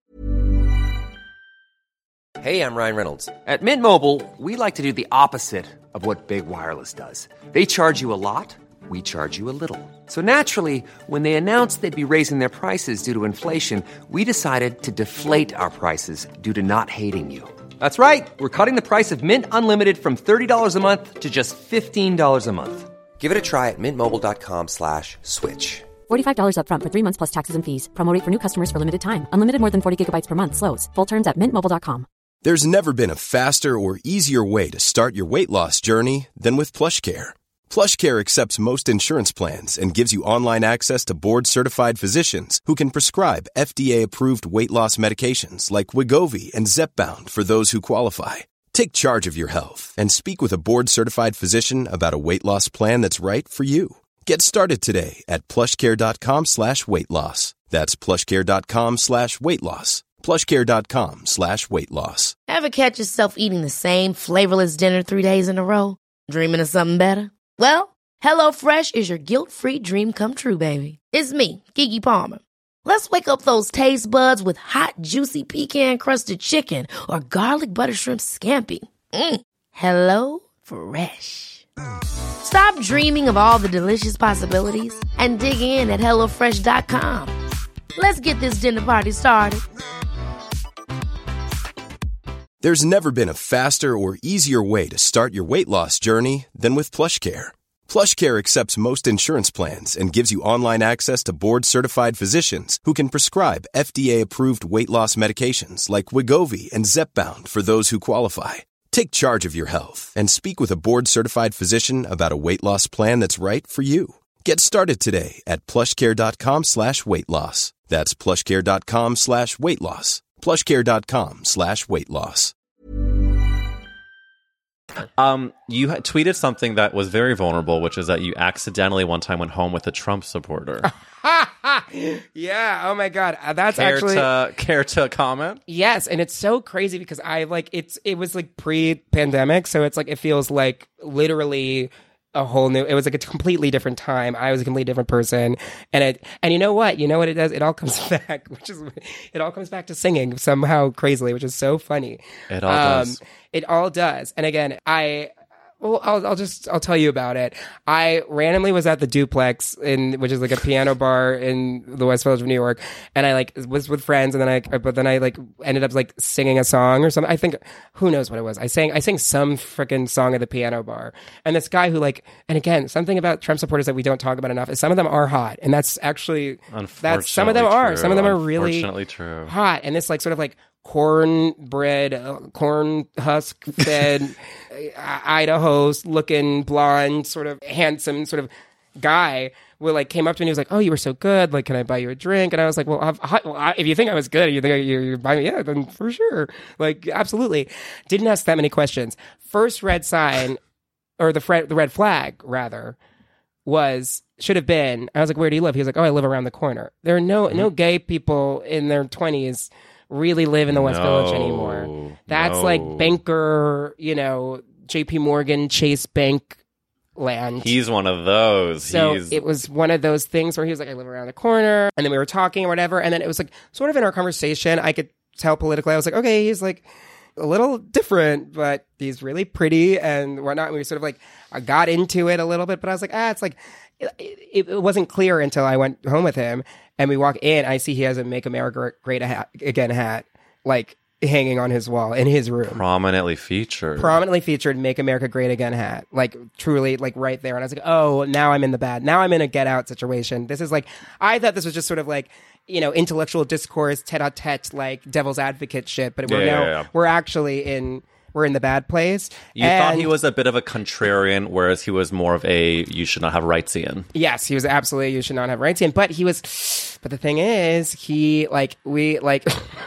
Hey, I'm Ryan Reynolds. At Mint Mobile, we like to do the opposite of what Big Wireless does. They charge you a lot, we charge you a little. So naturally, when they announced they'd be raising their prices due to inflation, we decided to deflate our prices due to not hating you. That's right. We're cutting the price of Mint Unlimited from thirty dollars a month to just fifteen dollars a month. Give it a try at mintmobile.com slash switch. forty-five dollars up front for three months plus taxes and fees. Promo rate for new customers for limited time. Unlimited more than forty gigabytes per month. Slows full terms at mint mobile dot com. There's never been a faster or easier way to start your weight loss journey than with PlushCare. PlushCare accepts most insurance plans and gives you online access to board-certified physicians who can prescribe F D A-approved weight loss medications like Wegovy and Zepbound for those who qualify. Take charge of your health and speak with a board-certified physician about a weight loss plan that's right for you. Get started today at plushcare.com slash weight loss. That's plushcare.com slash weight loss. plushcare.com slash weight loss. Ever catch yourself eating the same flavorless dinner three days in a row? Dreaming of something better? Well, HelloFresh is your guilt-free dream come true, baby. It's me, Keke Palmer. Let's wake up those taste buds with hot, juicy pecan-crusted chicken or garlic butter shrimp scampi. Mm. Hello Fresh. Stop dreaming of all the delicious possibilities and dig in at hello fresh dot com. Let's get this dinner party started. There's never been a faster or easier way to start your weight loss journey than with PlushCare. PlushCare accepts most insurance plans and gives you online access to board-certified physicians who can prescribe F D A-approved weight loss medications like Wegovy and Zepbound for those who qualify. Take charge of your health and speak with a board-certified physician about a weight loss plan that's right for you. Get started today at plushcare.com slash weight loss. That's plushcare.com slash weight loss. plushcare.com slash weight loss. Um, you had tweeted something that was very vulnerable, which is that you accidentally one time went home with a Trump supporter. Yeah. Oh my God. Uh, That's care actually to care to comment? yes, and it's so crazy because I like it's it was like pre-pandemic, so it's like it feels like literally a whole new. It was like a completely different time. I was a completely different person, and it and you know what? You know what it does? It all comes back, which is it all comes back to singing somehow crazily, which is so funny. It all Um, does. It all does. And again, I. Well, I'll, I'll just I'll tell you about it. I randomly was at the Duplex, in which is like a piano bar in the West Village of New York, and I like was with friends, and then I but then I like ended up like singing a song or something. I think who knows what it was. I sang I sang some freaking song at the piano bar, and this guy who like and again something about Trump supporters that we don't talk about enough is some of them are hot, and that's actually that's some of them Unfortunately are true. some of them are really Unfortunately true. hot, and this like sort of like cornbread, uh, corn husk fed, Idaho looking blonde, sort of handsome, sort of guy. Will like came up to me and he was like, "Oh, you were so good. Like, can I buy you a drink?" And I was like, "Well, I've, well I, if you think I was good, you think you you buy me, yeah, then for sure, like, absolutely." Didn't ask that many questions. First red sign, or the fre- the red flag rather, was should have been. I was like, "Where do you live?" He was like, "Oh, I live around the corner." There are no no gay people in their twenties really live in the West No, Village anymore. That's no. like banker, you know, J P Morgan, Chase Bank land. He's one of those. So He's it was one of those things where he was like, I live around the corner. And then we were talking or whatever. And then it was like, sort of in our conversation, I could tell politically, I was like, okay, he's like a little different, but he's really pretty and whatnot. And we sort of like, I got into it a little bit, but I was like, ah, it's like, it, it, it wasn't clear until I went home with him. And we walk in, I see he has a Make America Great hat, Again hat, like hanging on his wall in his room. prominently featured. Prominently featured Make America Great Again hat. Like truly like right there. And I was like, oh, now I'm in the bad. Now I'm in a get out situation. This is like, I thought this was just sort of like, you know, intellectual discourse, tete-a-tete, like devil's advocate shit. But we're Yeah, now, yeah, yeah. we're actually in, we're in the bad place. You thought he And- was a bit of a contrarian, whereas he was more of a you should not have rightsian. Yes, he was absolutely, you should not have rights in. But he was, but the thing is, he, like, we, like,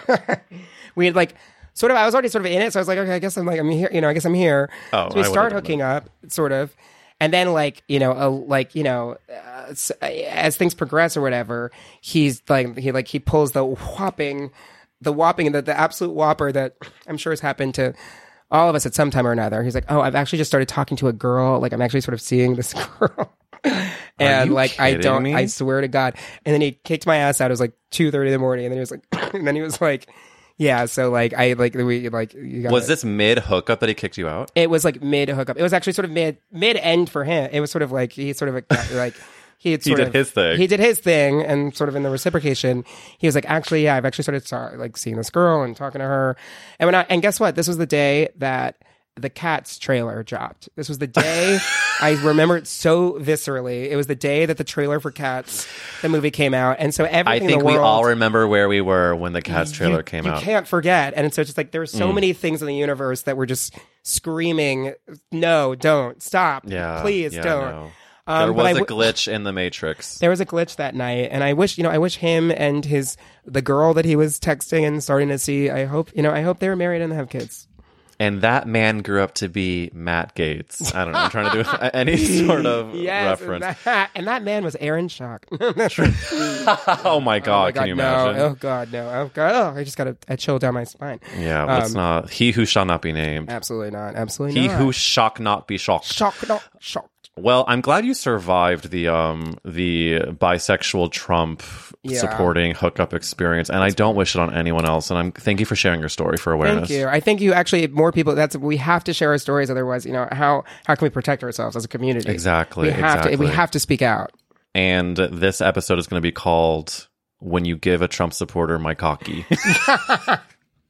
we had, like, sort of, I was already sort of in it. So I was like, okay, I guess I'm like, I'm here, you know, I guess I'm here. Oh, so we I start would've done hooking up, sort of. And then, like, you know, uh, like, you know, uh, s- as things progress or whatever, he's like, he, like, he pulls the whopping, the whopping, the, the absolute whopper that I'm sure has happened to all of us at some time or another. He's like, oh, I've actually just started talking to a girl. Like, I'm actually sort of seeing this girl. And you like, I kidding don't, me? I swear to God. And then he kicked my ass out. It was like two thirty in the morning. And then he was like, and then he was like, yeah. So like, I like, we like, you got Was this mid hookup that he kicked you out? It was like mid hookup. It was actually sort of mid, mid end for him. It was sort of like, he sort of like, like he had He sort did of, his thing. He did his thing. And sort of in the reciprocation, he was like, actually, yeah, I've actually started start, like seeing this girl and talking to her. And when I, and guess what? This was the day that the Cats trailer dropped. This was the day I remember it so viscerally. It was the day that the trailer for Cats, the movie, came out, and so I everything think in the we world, all remember where we were when the Cats trailer you, came you out. can't forget. And so it's just like there were so many things in the universe that were just screaming, "No, don't stop! Yeah, please yeah, don't." no. Um, there but was I a w- glitch in the Matrix. There was a glitch that night, and I wish, you know, I wish him and his the girl that he was texting and starting to see. I hope, you know, I hope they were married and have kids. And that man grew up to be Matt Gates. I don't know. I'm trying to do any sort of Yes, reference. And that, and that man was Aaron Schock. Oh my God, Oh my can you no. imagine? Oh God, no. Oh God, oh, I just got a, a chill down my spine. Yeah, let's Um, not. He who shall not be named. Absolutely not. Absolutely He not. who shock not be shocked. shock, not shocked. Well, I'm glad you survived the um the bisexual Trump Yeah. supporting hookup experience, and I don't wish it on anyone else. And I'm thank you for sharing your story for awareness. Thank you. I think you actually more people. That's we have to share our stories. Otherwise, you know how how can we protect ourselves as a community? Exactly, We have to. We exactly. have to speak out. And this episode is going to be called "When You Give a Trump Supporter My Cocky."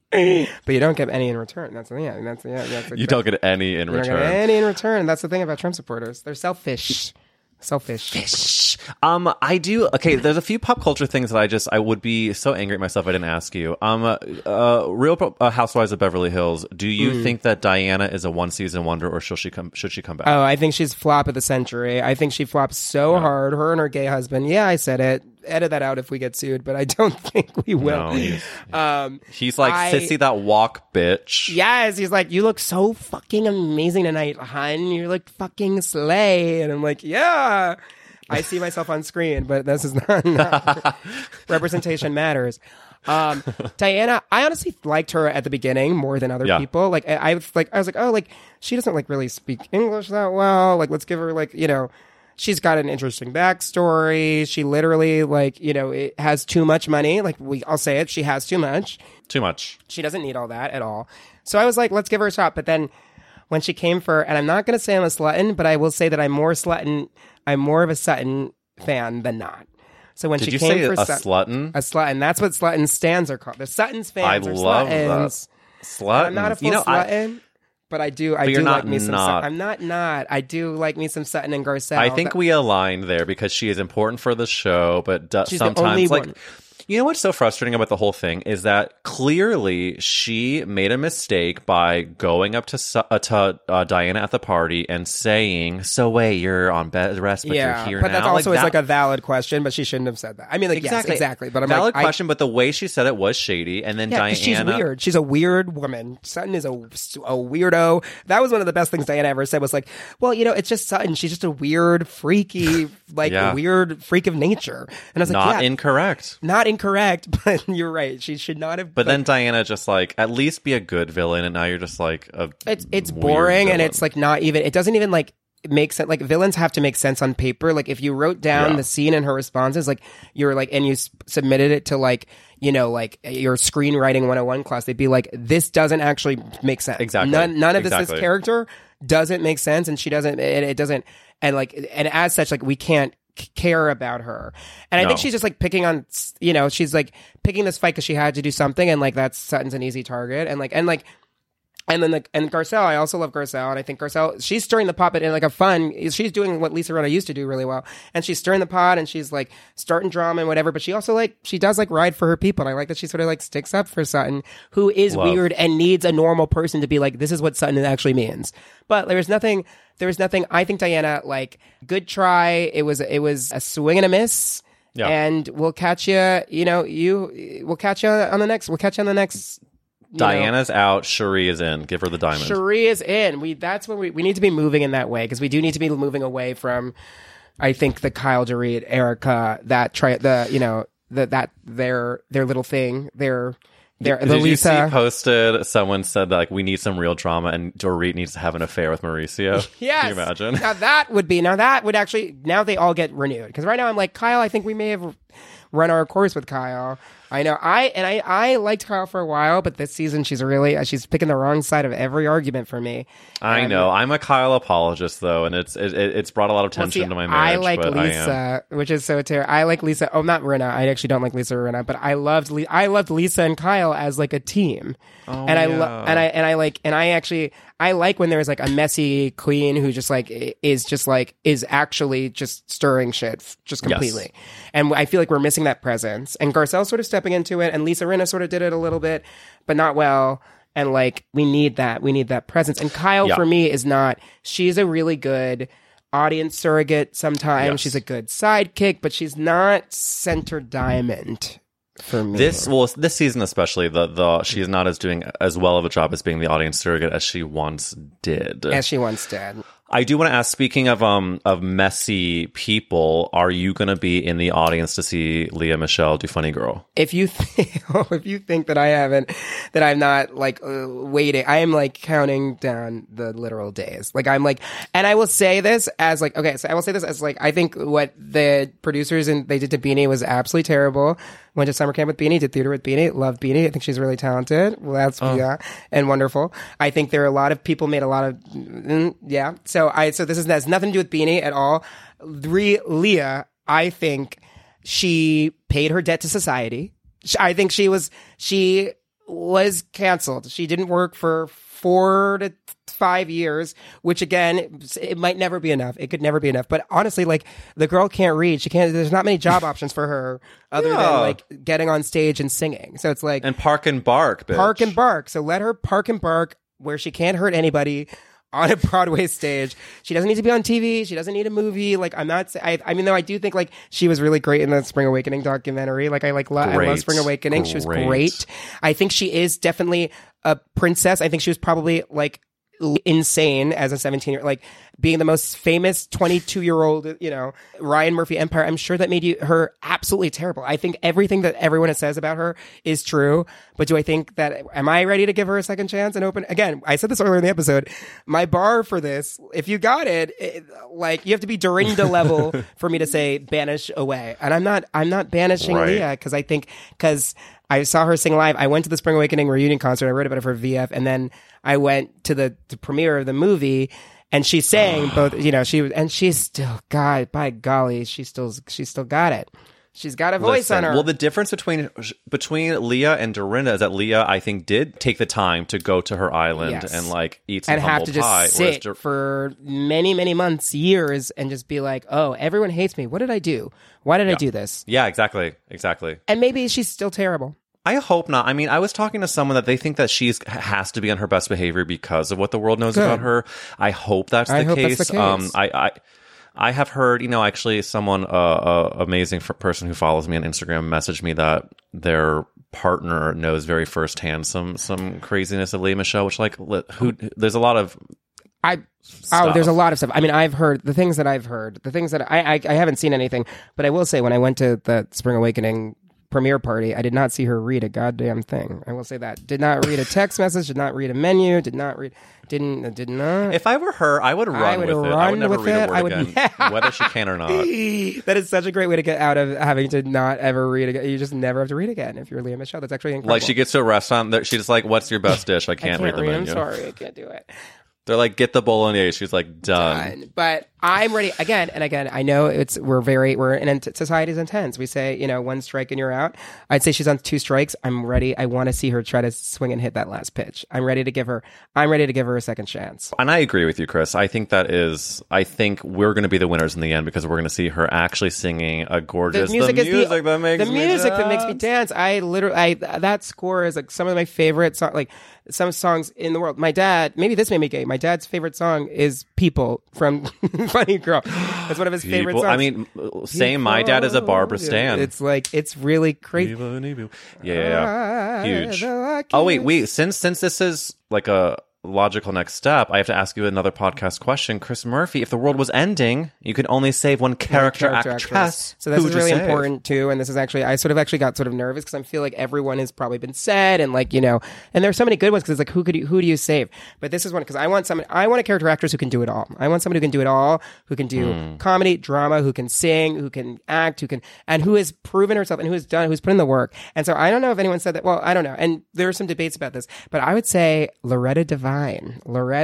But you don't get any in return. That's the yeah. That's yeah. That's You don't get any in you return. Don't get any in return. That's the thing about Trump supporters. They're selfish. Selfish. Fish. Um, I do. Okay, there's a few pop culture things that I just I would be so angry at myself if I didn't ask you. Um, uh, uh Real uh, Housewives of Beverly Hills. Do you mm. think that Diana is a one season wonder, or should she come? Should she come back? Oh, I think she's flop of the century. I think she flops so yeah. hard. Her and her gay husband. Yeah, I said it. Edit that out if we get sued, but I don't think we will. No, he's, um, he's like, I, sissy that walk, bitch. Yes, he's like, you look so fucking amazing tonight, hun. You look fucking slay. And I'm like, yeah. I see myself on screen, but this is not, not representation matters. Um, Diana, I honestly liked her at the beginning more than other yeah. people. Like, I, I was like, I was like, oh, like she doesn't like really speak English that well. Like, let's give her like, you know, she's got an interesting backstory. She literally like, you know, it has too much money. Like we, I'll say it. She has too much. Too much. She doesn't need all that at all. So I was like, let's give her a shot. But then when she came for, and I'm not going to say I'm a Slutton, but I will say that I'm more Slutton. I'm more of a Sutton fan than not. So when Did she you came say for a Sut- Slutton? A Slutton. That's what Slutton stands are called. The Suttons fans I are love Sluttons. that. Slutton. I'm not a full you know, Slutton, I, but I do. I do like not me some. not. Sut- I'm not not. I do like me some Sutton and Garcelle. I think that- we aligned there because she is important for the show, but do- She's the sometimes only like. one. You know what's so frustrating about the whole thing is that clearly she made a mistake by going up to Su- uh, to uh, Diana at the party and saying, "So wait, you're on bed rest, but yeah, you're here but now." that also like, is that- like a valid question, but she shouldn't have said that. I mean, like exactly, yes, exactly. But I'm valid like, question, I, but the way she said it was shady. And then yeah, Diana, she's weird. She's a weird woman. Sutton is a a weirdo. That was one of the best things Diana ever said. Was like, well, you know, it's just Sutton. She's just a weird, freaky, like Yeah. weird freak of nature. And I was not like, yeah, incorrect. not incorrect, but you're right. She should not have. But like, then Diana just like at least be a good villain, and now you're just like a it's it's weird boring, and villain. it's like not even. It doesn't even like make sense. Like villains have to make sense on paper. Like if you wrote down Yeah. the scene and her responses, like you're like, and you s- submitted it to like you know like your screenwriting one oh one class, they'd be like, this doesn't actually make sense. Exactly. None none of this Exactly. this character doesn't make sense, and she doesn't. It, it doesn't. And like and as such, like we can't care about her. And I No. think she's just like picking on, you know, she's like picking this fight because she had to do something, and like that's Sutton's an easy target, and like and like and then like and Garcelle, I also love Garcelle, and I think Garcelle, she's stirring the pot, but in like a fun, she's doing what Lisa Rinna used to do really well, and she's stirring the pot, and she's like starting drama and whatever, but she also like she does like ride for her people, and I like that she sort of like sticks up for Sutton, who is Love. weird and needs a normal person to be like, this is what Sutton actually means. But there's nothing. There was nothing. I think Diana, like, good try. It was it was a swing and a miss. Yeah. And we'll catch you. You know, you. We'll catch you on the next. We'll catch you on the next. you Diana's out. Cherie is in. Give her the know. diamond. Cherie is in. We. That's when we. We need to be moving in that way because we do need to be moving away from. I think the Kyle Dorit, Erica, that try the you know the that their their little thing their. There, Did the you Lisa see posted? Someone said that like we need some real drama, and Dorit needs to have an affair with Mauricio. Yes. Can you imagine? Now that would be now that would actually now they all get renewed because right now I'm like Kyle. I think we may have run our course with Kyle. I know I and I I liked Kyle for a while, but this season she's really she's picking the wrong side of every argument for me. I And- know. I'm a Kyle apologist though, and it's it, it's brought a lot of Well, tension see, to my marriage. I like but I am. Lisa, which is so terrible. I like Lisa. Oh, not Rinna. I actually don't like Lisa or Rinna, but I loved Le- I loved Lisa and Kyle as like a team. Oh, and I yeah. lo- and I and I like and I actually I like when there's like a messy queen who just like i- is just like is actually just stirring shit f- just Yes. completely. And I feel like we're missing that presence. And Garcelle's sort of stepping into it, and Lisa Rinna sort of did it a little bit, but not well. And like we need that, we need that presence. And Kyle Yeah. for me is not. She's a really good audience surrogate. Sometimes Yes. she's a good sidekick, but she's not center diamond for me. This well, this season especially, the the she's not as doing as well of a job as being the audience surrogate as she once did. as she once did. I do want to ask. Speaking of um of messy people, are you going to be in the audience to see Leah Michelle do Funny Girl? If you think, if you think that I haven't, that I'm not like uh, waiting, I am like counting down the literal days. Like I'm like, and I will say this as like, okay, so I will say this as like, I think what the producers and they did to Beanie was absolutely terrible. Went to summer camp with Beanie, did theater with Beanie, loved Beanie. I think she's really talented. Well, that's yeah, and wonderful. I think there are a lot of people made a lot of mm, yeah. So I so this is has nothing to do with Beanie at all. Re, Leah, I think she paid her debt to society. Sh- I think she was she was canceled. She didn't work for four to five years, which again, it might never be enough. It could never be enough. But honestly, like the girl can't read. She can't. There's not many job options for her other Yeah. than like getting on stage and singing. So it's like And park and bark, bitch. park and bark. So let her park and bark where she can't hurt anybody on a Broadway stage. She doesn't need to be on T V. She doesn't need a movie. Like I'm not. I, I mean, though I do think like she was really great in the Spring Awakening documentary. Like I like lo- I love Great. Spring Awakening. She was Great. great. I think she is definitely a princess. I think she was probably like l- insane as a seventeen year like being the most famous twenty-two year old, you know, Ryan Murphy Empire. I'm sure that made you her absolutely terrible. I think everything that everyone says about her is true. But do I think that, am I ready to give her a second chance and open? Again, I said this earlier in the episode. My bar for this, if you got it, it like you have to be Dorinda level for me to say banish away. And I'm not, I'm not banishing Right. Leah because I think, because I saw her sing live. I went to the Spring Awakening reunion concert. I wrote about it for V F. And then I went to the, the premiere of the movie. And she sang both, you know, she was, and she's still, God, by golly, she still, she still got it. She's got a voice Listen, on her. Well, the difference between between Leah and Dorinda is that Leah, I think, did take the time to go to her island Yes. and like eat some and have humble to just pie. whereas sit Dor- for many, many months, years, and just be like, oh, everyone hates me. What did I do? Why did I do this? yeah, exactly, exactly. And maybe she's still terrible. I hope not. I mean, I was talking to someone that they think that she's has to be on her best behavior because of what the world knows Good. about her. I hope that's the I hope case. that's the Um, case. I, I, I have heard, you know, actually, someone, uh, uh, amazing f- person who follows me on Instagram, messaged me that their partner knows very firsthand some some craziness of Leah Michelle. Which, like, li- who? There's a lot of I oh, stuff. there's a lot of stuff. I mean, I've heard the things that I've heard, the things that I, I I haven't seen anything, but I will say when I went to the Spring Awakening premiere party, I did not see her read a goddamn thing. I will say that. Did not read a text message. Did not read a menu. Did not read. Didn't. Did not. If I were her, I would run I would with it. I run would never with read it. a word I would- again, whether she can or not. That is such a great way to get out of having to not ever read again. You just never have to read again if you're Leah Michelle. That's actually incredible. Like, she gets to a restaurant, that she's like, "What's your best dish?" I I can't, can't read the read. menu. I'm sorry, I can't do it. They're like, "Get the bolognese." She's like, "Done." Done. But I'm ready again and again. I know it's we're very we're in int- society's intense. We say, you know, one strike and you're out. I'd say she's on two strikes. I'm ready. I want to see her try to swing and hit that last pitch. I'm ready to give her. I'm ready to give her a second chance. And I agree with you, Chris. I think that is. I think we're going to be the winners in the end because we're going to see her actually singing a gorgeous. The music, is music the, that makes the me music that makes me dance. dance. I literally, I that score is like some of my favorite songs. Like some songs in the world. My dad, maybe this made me gay. My dad's favorite song is "People" from Funny Girl. It's one of his favorite People, songs. I mean, same. My dad is a Barbara Stan. It's like it's really crazy. Yeah, yeah, yeah. Huge. I Oh wait, can't- wait. Since since this is like a logical next step, I have to ask you another podcast question, Chris Murphy. If the world was ending, you could only save one character, character actress. actress. So this Who is would you really save? important too. And this is actually, I sort of actually got sort of nervous because I feel like everyone has probably been said, and like, you know, and there's so many good ones because it's like, who could you, who do you save? But this is one because I want someone, I want a character actress who can do it all. I want somebody who can do it all, who can do Hmm. comedy, drama, who can sing, who can act, who can, and who has proven herself and who has done, who's put in the work. And so I don't know if anyone said that. Well, I don't know. And there are some debates about this, but I would say Loretta Devine. Loretta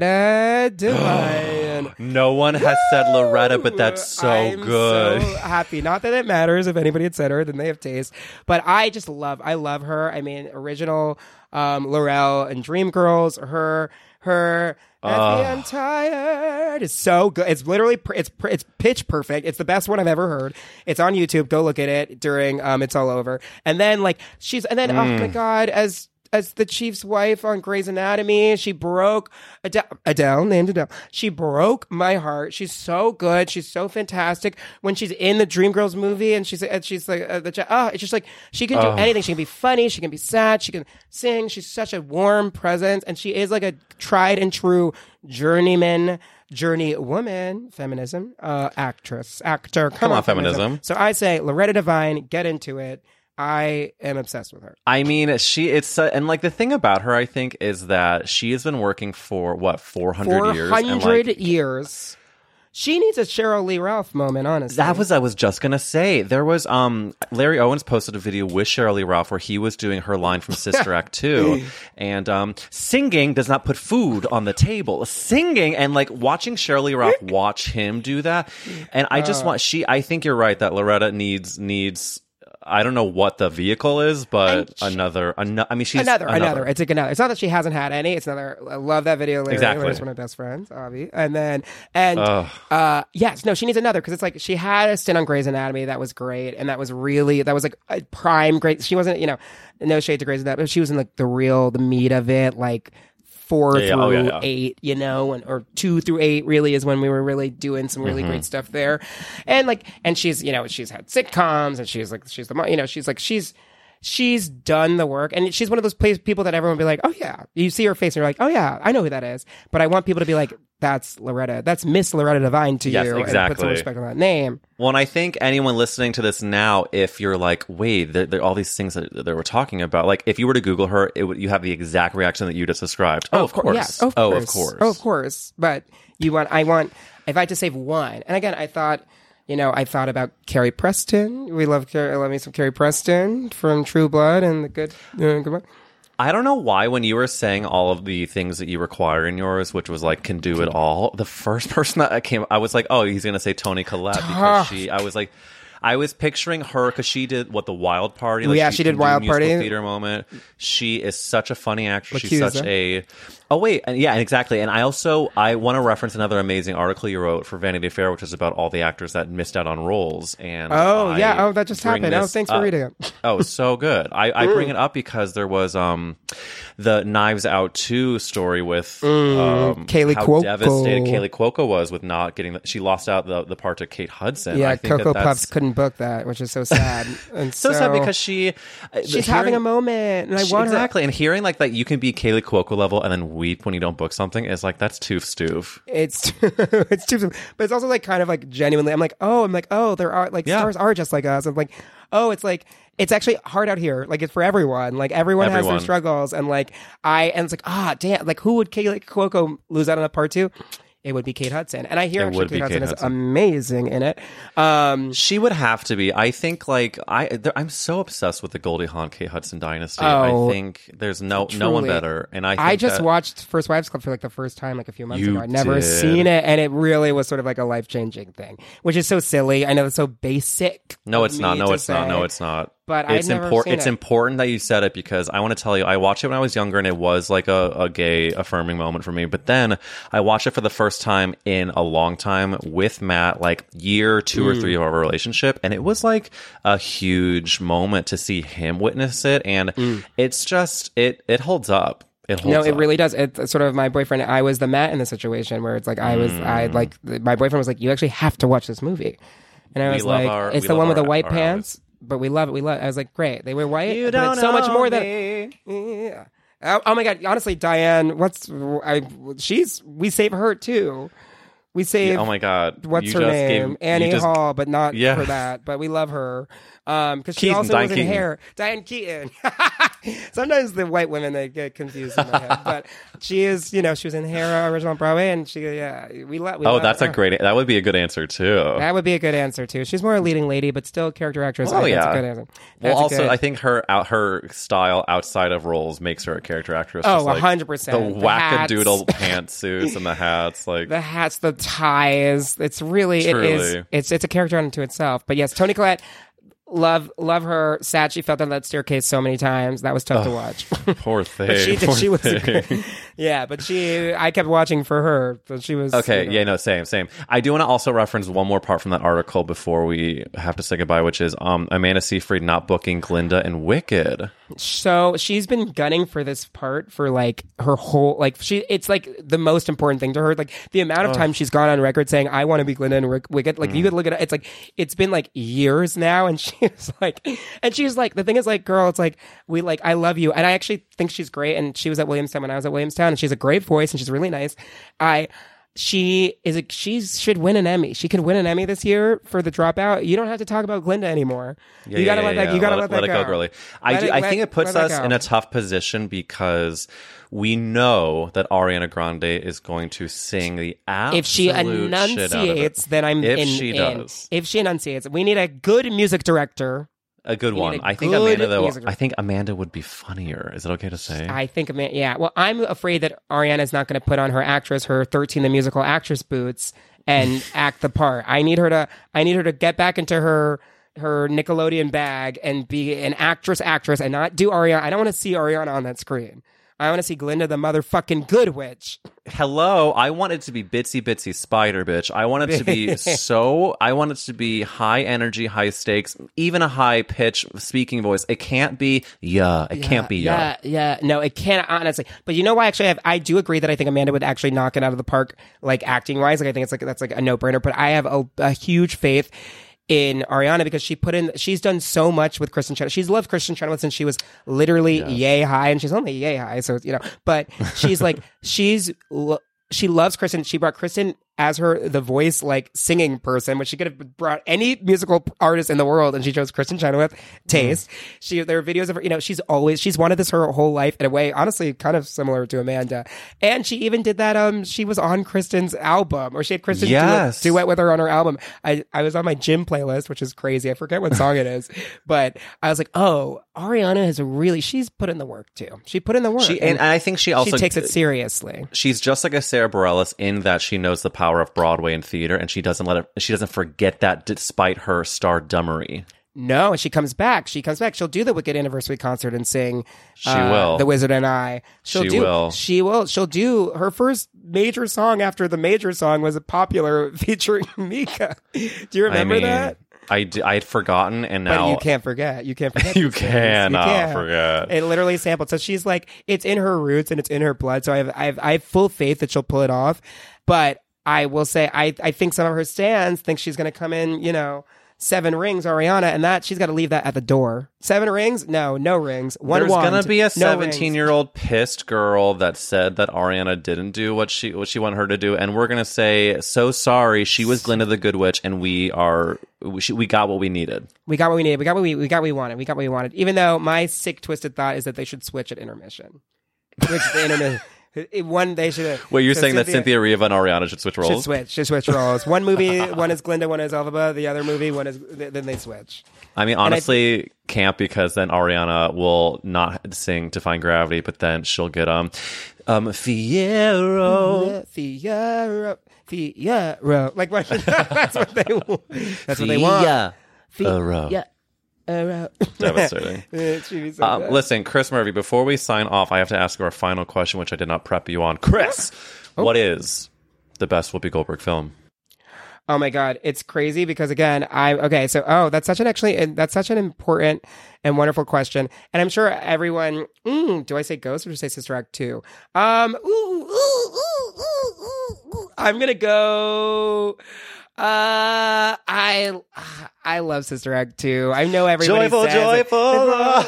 Devine. No one has said Loretta, but that's so I'm good. so happy. Not that it matters. If anybody had said her, then they have taste. But I just love. I love her. I mean, original um, Laurel and Dreamgirls. Her. Her. Happy I'm tired. Is so good. It's literally. pr- It's pr- it's pitch perfect. It's the best one I've ever heard. It's on YouTube. Go look at it during. Um, It's All Over. And then like she's. And then oh my god, as. As the chief's wife on Grey's Anatomy, she broke Adele, Adele, named Adele. She broke my heart. She's so good. She's so fantastic. When she's in the Dreamgirls movie, and she's and she's like uh, the oh, it's just like she can do anything. She can be funny. She can be sad. She can sing. She's such a warm presence, and she is like a tried and true journeyman. Journey woman, feminism, uh, actress, actor. Come, Come on, feminism. So I say Loretta Devine, get into it. I am obsessed with her. I mean, she, it's, uh, and like the thing about her, I think, is that she has been working for what, four hundred years? four hundred and, like, years. She needs a Cheryl Lee Ralph moment, honestly. that was, I was just going to say, there was, um, Larry Owens posted a video with Cheryl Lee Ralph where he was doing her line from Sister Act two. And, um, singing does not put food on the table. Singing and like watching Cheryl Lee Ralph watch him do that. And I just want, she, I think you're right that Loretta needs, needs, I don't know what the vehicle is, but she, another, another. I mean, she's another, another, another. It's like another. It's not that she hasn't had any. It's another. I love that video. Larry, Exactly. Larry's one of my best friends, Avi. And then, and uh, yes, no, she needs another because it's like she had a stint on Grey's Anatomy that was great, and that was really that was like a prime great. She wasn't, you know, no shade to Grey's Anatomy, but she was in like the real, the meat of it, like. Four yeah, through oh, yeah, yeah. eight, you know, and or two through eight really is when we were really doing some really Mm-hmm. great stuff there, and like, and she's, you know, she's had sitcoms, and she's like, she's the, mo- you know, she's like, she's, she's done the work, and she's one of those place, people that everyone will be like, oh yeah, you see her face, and you're like, oh yeah, I know who that is, but I want people to be like, that's Loretta, that's Miss Loretta Devine to Yes, you, and put exactly. some respect on that name. Well, and I think anyone listening to this now, if you're like, wait, there, there are all these things that, that we're talking about. Like, if you were to Google her, it would you have the exact reaction that you just described. Oh, of course. Yeah, of oh, course. of course. Oh, of course. But you want, I want, if I had to save one, and again, I thought, you know, I thought about Carrie Preston. We love, Carrie, I love me some Carrie Preston from True Blood and the Good, uh, Good Blood. I don't know why when you were saying all of the things that you require in yours, which was like can do it all, the first person that came, I was like, oh, he's going to say Toni Collette because she, I was like, I was picturing her because she did what the Wild Party. Like yeah, she, she did can do Wild musical Party. Theater moment. She is such a funny actress. Lacusa. She's such a. Oh wait, and yeah, exactly. And I also I want to reference another amazing article you wrote for Vanity Fair, which is about all the actors that missed out on roles. And oh I yeah, oh that just bring happened. Oh, this thanks for up. reading it. Oh, so good. I, I bring it up because there was um the Knives Out two story with um, Kaylee how Cuoco. devastated Kaylee Cuoco was with not getting the, she lost out the, the part to Kate Hudson. Yeah, I think Cocoa that that's, Puffs couldn't book that, which is so sad. And so, so, sad because she she's having a moment, and I she, want her. exactly. And hearing like that you can be Kaylee Cuoco level and then weep when you don't book something is like that's too stoof. It's it's too, but it's also like kind of like genuinely. I'm like, oh, I'm like, oh, there are like Yeah. stars are just like us. I'm like, oh, it's like it's actually hard out here. Like it's for everyone. Like everyone, has Everyone. their struggles, and like I and it's like ah, damn. Like who would Kaylee Cuoco lose out on a part two? It would be Kate Hudson, and I hear It actually would Kate be Hudson Kate is Hudson. amazing in it. Um, She would have to be. I think like I there, I'm so obsessed with the Goldie Hawn Kate Hudson dynasty. Oh, I think there's no no one truly. better. And I think I just that, watched First Wives Club for like the first time like a few months You ago. I'd never did. seen it, and it really was sort of like a life changing thing, which is so silly. I know it's so basic. No, of it's not. me No, to it's not. say, No, it's not. But it's I'd never important. seen It's it. important that you said it because I want to tell you. I watched it when I was younger, and it was like a, a gay affirming moment for me. But then I watched it for the first time in a long time with Matt, like year two Mm. or three of our relationship, and it was like a huge moment to see him witness it, and it's just it it holds up. It holds No, it up. really does. It's sort of my boyfriend. I was the Matt in the situation where it's like I was. I Mm. like my boyfriend was like, "You actually have to watch this movie," and I We was love like, our- "It's we the love one with our- the white our pants." But we love it. We love. I was like, "Great, they were white." You but don't it's so much know more me. than. Yeah. Oh, oh my god! Honestly, Diane, what's I? She's we save her too. We save. Oh my god! What's You her just name? gave- Annie you just- Hall, but not Yeah. for that. But we love her because she Keaton, also Diane was in Keaton. Hair. Diane Keaton. Sometimes the white women they get confused in my head, but she is. You know, she was in Hair original Broadway, and she yeah we love. We Oh, love that's a her. great. That would be a good answer too. That would be a good answer too. She's more a leading lady, but still a character actress. Oh I think yeah. that's a good answer. Well, That's a also, good- I think her out her style outside of roles makes her a character actress. Oh, just, like, one hundred percent. The The wackadoodle pantsuits and the hats, like the hats, the ties. It's really Truly. it is. It's it's a character unto itself. But yes, Toni Collette. Love, love her. Sad she fell down that staircase so many times. That was tough to watch. poor thing. But she did. poor She was. thing. Yeah, but she. I kept watching for her. But she was Okay, you know. yeah, no, same, same. I do want to also reference one more part from that article before we have to say goodbye, which is um, Amanda Seyfried not booking Glinda in Wicked. So she's been gunning for this part for like her whole like she. It's like the most important thing to her. Like the amount of time she's gone on record saying, "I want to be Glinda in Wick- Wicked." Like Mm. you could look at it. It's like it's been like years now, and she's like, and she's like, the thing is like, girl, it's like we like I love you, and I actually think she's great. And she was at Williamstown when I was at Williamstown, and she's a great voice, and she's really nice. I. She is a, she should win an Emmy. She could win an Emmy this year for The Dropout. You don't have to talk about Glinda anymore. Yeah, you gotta yeah, let yeah, that. yeah. You gotta let, let, that it go, girly. I Let do. it- I let- think it puts let that us go. in a tough position because we know that Ariana Grande is going to sing the absolute If she shit out of it. enunciates, then I'm If in. she in. does. If she enunciates, we need a good music director. A good We one. need a I think good Amanda though. music- I think Amanda would be funnier. Is it okay to say? I think, Ama- yeah. Well, I'm afraid that Ariana's not going to put on her actress, her thirteen the musical actress boots and act the part. I need her to. I need her to get back into her her Nickelodeon bag and be an actress, actress, and not do Ariana. I don't want to see Ariana on that screen. I want to see Glinda the motherfucking Good Witch. Hello, I want it to be Bitsy Bitsy Spider Bitch. I want it to be so, I want it to be high energy, high stakes, even a high pitch speaking voice. It can't be, yeah, it yeah, can't be, yeah. Yeah, yeah, no, it can't, honestly. But you know why, actually, I, have, I do agree that I think Amanda would actually knock it out of the park, like, acting-wise. Like, I think it's like, that's like a no-brainer. But I have a, a huge faith in Ariana because she put in, she's done so much with Kristen Chenoweth. She's loved Kristen Chenoweth since she was literally yes. yay high, and she's only yay high, so, you know, but she's like, she's, she loves Kristen. She brought Kristen as her, the voice, like, singing person, which she could have brought any musical artist in the world, and she chose Kristen Chenoweth taste. Mm. She, there are videos of her, you know, she's always, she's wanted this her whole life in a way, honestly, kind of similar to Amanda. And she even did that, um, she was on Kristen's album, or she had Kristen yes. duet, duet with her on her album. I, I was on my gym playlist, which is crazy. I forget what song it is, but I was like, oh, Ariana has really, she's put in the work too. She put in the work. She, and, and I think she also she takes it seriously. She's just like a Sarah Bareilles in that she knows the power of Broadway and theater, and she doesn't let it, she doesn't forget that despite her star-dummery. No, and she comes back. She comes back. She'll do the Wicked anniversary concert and sing She uh, will. The Wizard and I. She'll She do, will. She will. She'll do her first major song after the major song was a popular featuring Mika. Do you remember I mean, that? I, d- I had forgotten, and now But you can't forget. You can't forget. you these things. cannot You can't. forget. It literally sampled. So she's like, it's in her roots and it's in her blood. So I have, I have, I have full faith that she'll pull it off. But I will say, I, I think some of her stands think she's going to come in, you know, seven rings, Ariana, and that she's got to leave that at the door. Seven rings? No, no rings. One There's wand, gonna be a no seventeen-year-old pissed girl that said that Ariana didn't do what she what she wanted her to do, and we're gonna say, so sorry, she was Glinda the Good Witch, and we are we, she, we got what we needed. We got what we needed. We got what we we got what we wanted. We got what we wanted. Even though my sick, twisted thought is that they should switch at intermission. Switch the intermission. One, they should. Wait, you're so saying Cynthia, that Cynthia Erivo and Ariana should switch roles? Should switch. Should switch roles. One movie, one is Glinda, one is Elphaba. The other movie, one is. Then they switch. I mean, honestly, I, can't because then Ariana will not sing Defying Gravity, but then she'll get um, um, Fiyero, Fiyero, Fiyero. Like what? That's what they. That's what they want. Fiyero. Yeah. Uh, Devastating. so um, listen, Chris Murphy, before we sign off, I have to ask you our final question, which I did not prep you on. Chris, oh. what is the best Whoopi Goldberg film? Oh my God, it's crazy because again, I okay. So, oh, that's such an actually that's such an important and wonderful question, and I'm sure everyone. Mm, do I say Ghost or do I say Sister Act two? Um, ooh, ooh, ooh, ooh, ooh, I'm gonna go. Uh, I I love Sister Act two. I know everybody joyful, says joyful.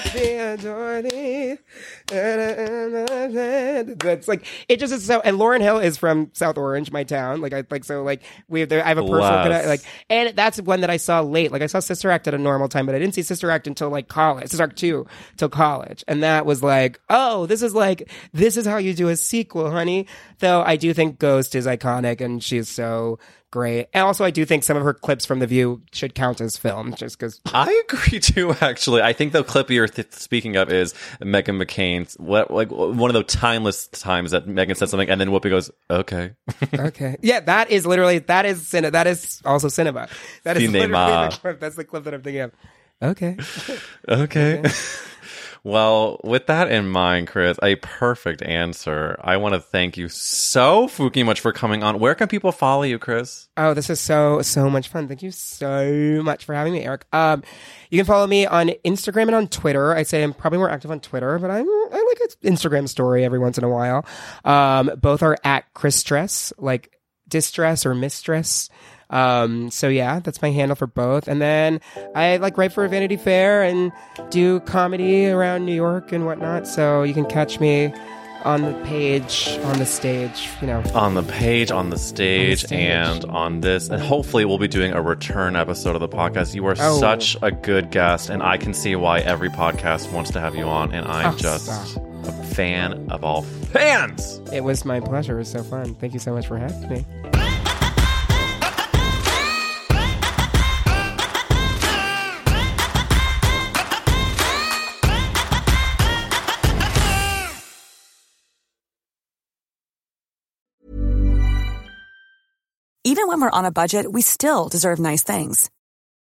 That's like it just is so. And Lauryn Hill is from South Orange, my town. Like I like so like we have there. I have a personal connect, like, and that's one that I saw late. Like I saw Sister Act at a normal time, but I didn't see Sister Act until like college. Sister Act two till college, and that was like, oh, this is like this is how you do a sequel, honey. Though I do think Ghost is iconic, and she's so great. And also, I do think some of her clips from The View should count as film, just because. I agree too. Actually, I think the clip you're th- speaking of is Meghan McCain's. What like one of those timeless times that Meghan said something, and then Whoopi goes, "Okay, okay, yeah." That is literally that is cine- that is also cinema. That is literally the clip. That's the clip that I'm thinking of. Okay, okay. okay. Well, with that in mind, Chris, a perfect answer. I want to thank you so fucking much for coming on. Where can people follow you, Chris? Oh, this is so, so much fun. Thank you so much for having me, Eric. Um, you can follow me on Instagram and on Twitter. I say I'm probably more active on Twitter, but I'm, I like an Instagram story every once in a while. Um, both are at Chris Dress, like distress or mistress. Um, so yeah, that's my handle for both. And then I like write for Vanity Fair and do comedy around New York and whatnot. So you can catch me on the page, on the stage, you know. On the page, on the stage, on the stage. and on this. And hopefully we'll be doing a return episode of the podcast. You are oh. such a good guest, and I can see why every podcast wants to have you on. And I'm oh, just stop. a fan of all fans. It was my pleasure. It was so fun. Thank you so much for having me. Even when we're on a budget, we still deserve nice things.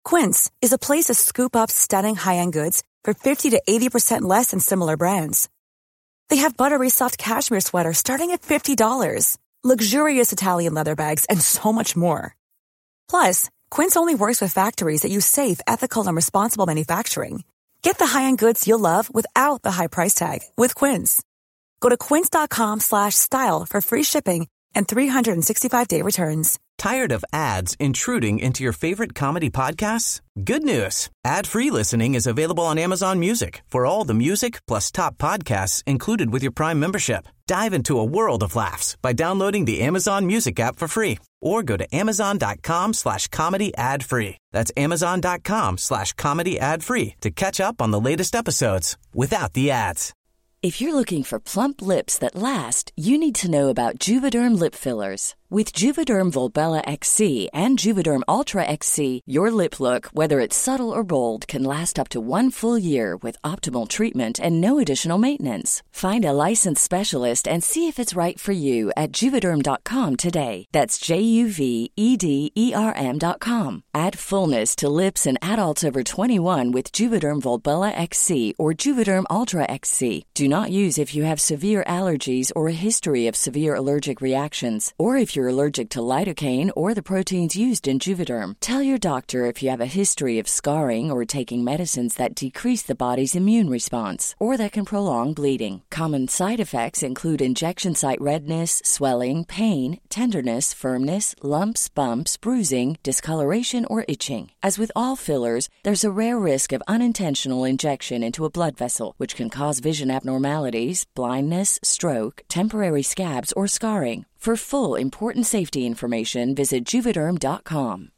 Quince is a place to scoop up stunning high-end goods for fifty to eighty percent less than similar brands. They have buttery soft cashmere sweaters starting at fifty dollars, luxurious Italian leather bags, and so much more. Plus, Quince only works with factories that use safe, ethical, and responsible manufacturing. Get the high-end goods you'll love without the high price tag with Quince. Go to quince.com slash style for free shipping and three sixty-five day returns. Tired of ads intruding into your favorite comedy podcasts? Good news. Ad-free listening is available on Amazon Music for all the music plus top podcasts included with your Prime membership. Dive into a world of laughs by downloading the Amazon Music app for free or go to amazon.com slash comedy ad free. That's amazon.com slash comedy ad free to catch up on the latest episodes without the ads. If you're looking for plump lips that last, you need to know about Juvederm lip fillers. With Juvederm Volbella X C and Juvederm Ultra X C, your lip look, whether it's subtle or bold, can last up to one full year with optimal treatment and no additional maintenance. Find a licensed specialist and see if it's right for you at Juvederm dot com today. That's J U V E D E R M dot com. Add fullness to lips in adults over twenty-one with Juvederm Volbella X C or Juvederm Ultra X C. Do not use if you have severe allergies or a history of severe allergic reactions, or if you're allergic to lidocaine or the proteins used in Juvederm. Tell your doctor if you have a history of scarring or taking medicines that decrease the body's immune response or that can prolong bleeding. Common side effects include injection site redness, swelling, pain, tenderness, firmness, lumps, bumps, bruising, discoloration, or itching. As with all fillers, there's a rare risk of unintentional injection into a blood vessel, which can cause vision abnormalities, blindness, stroke, temporary scabs, or scarring. For full, important safety information, visit Juvederm dot com.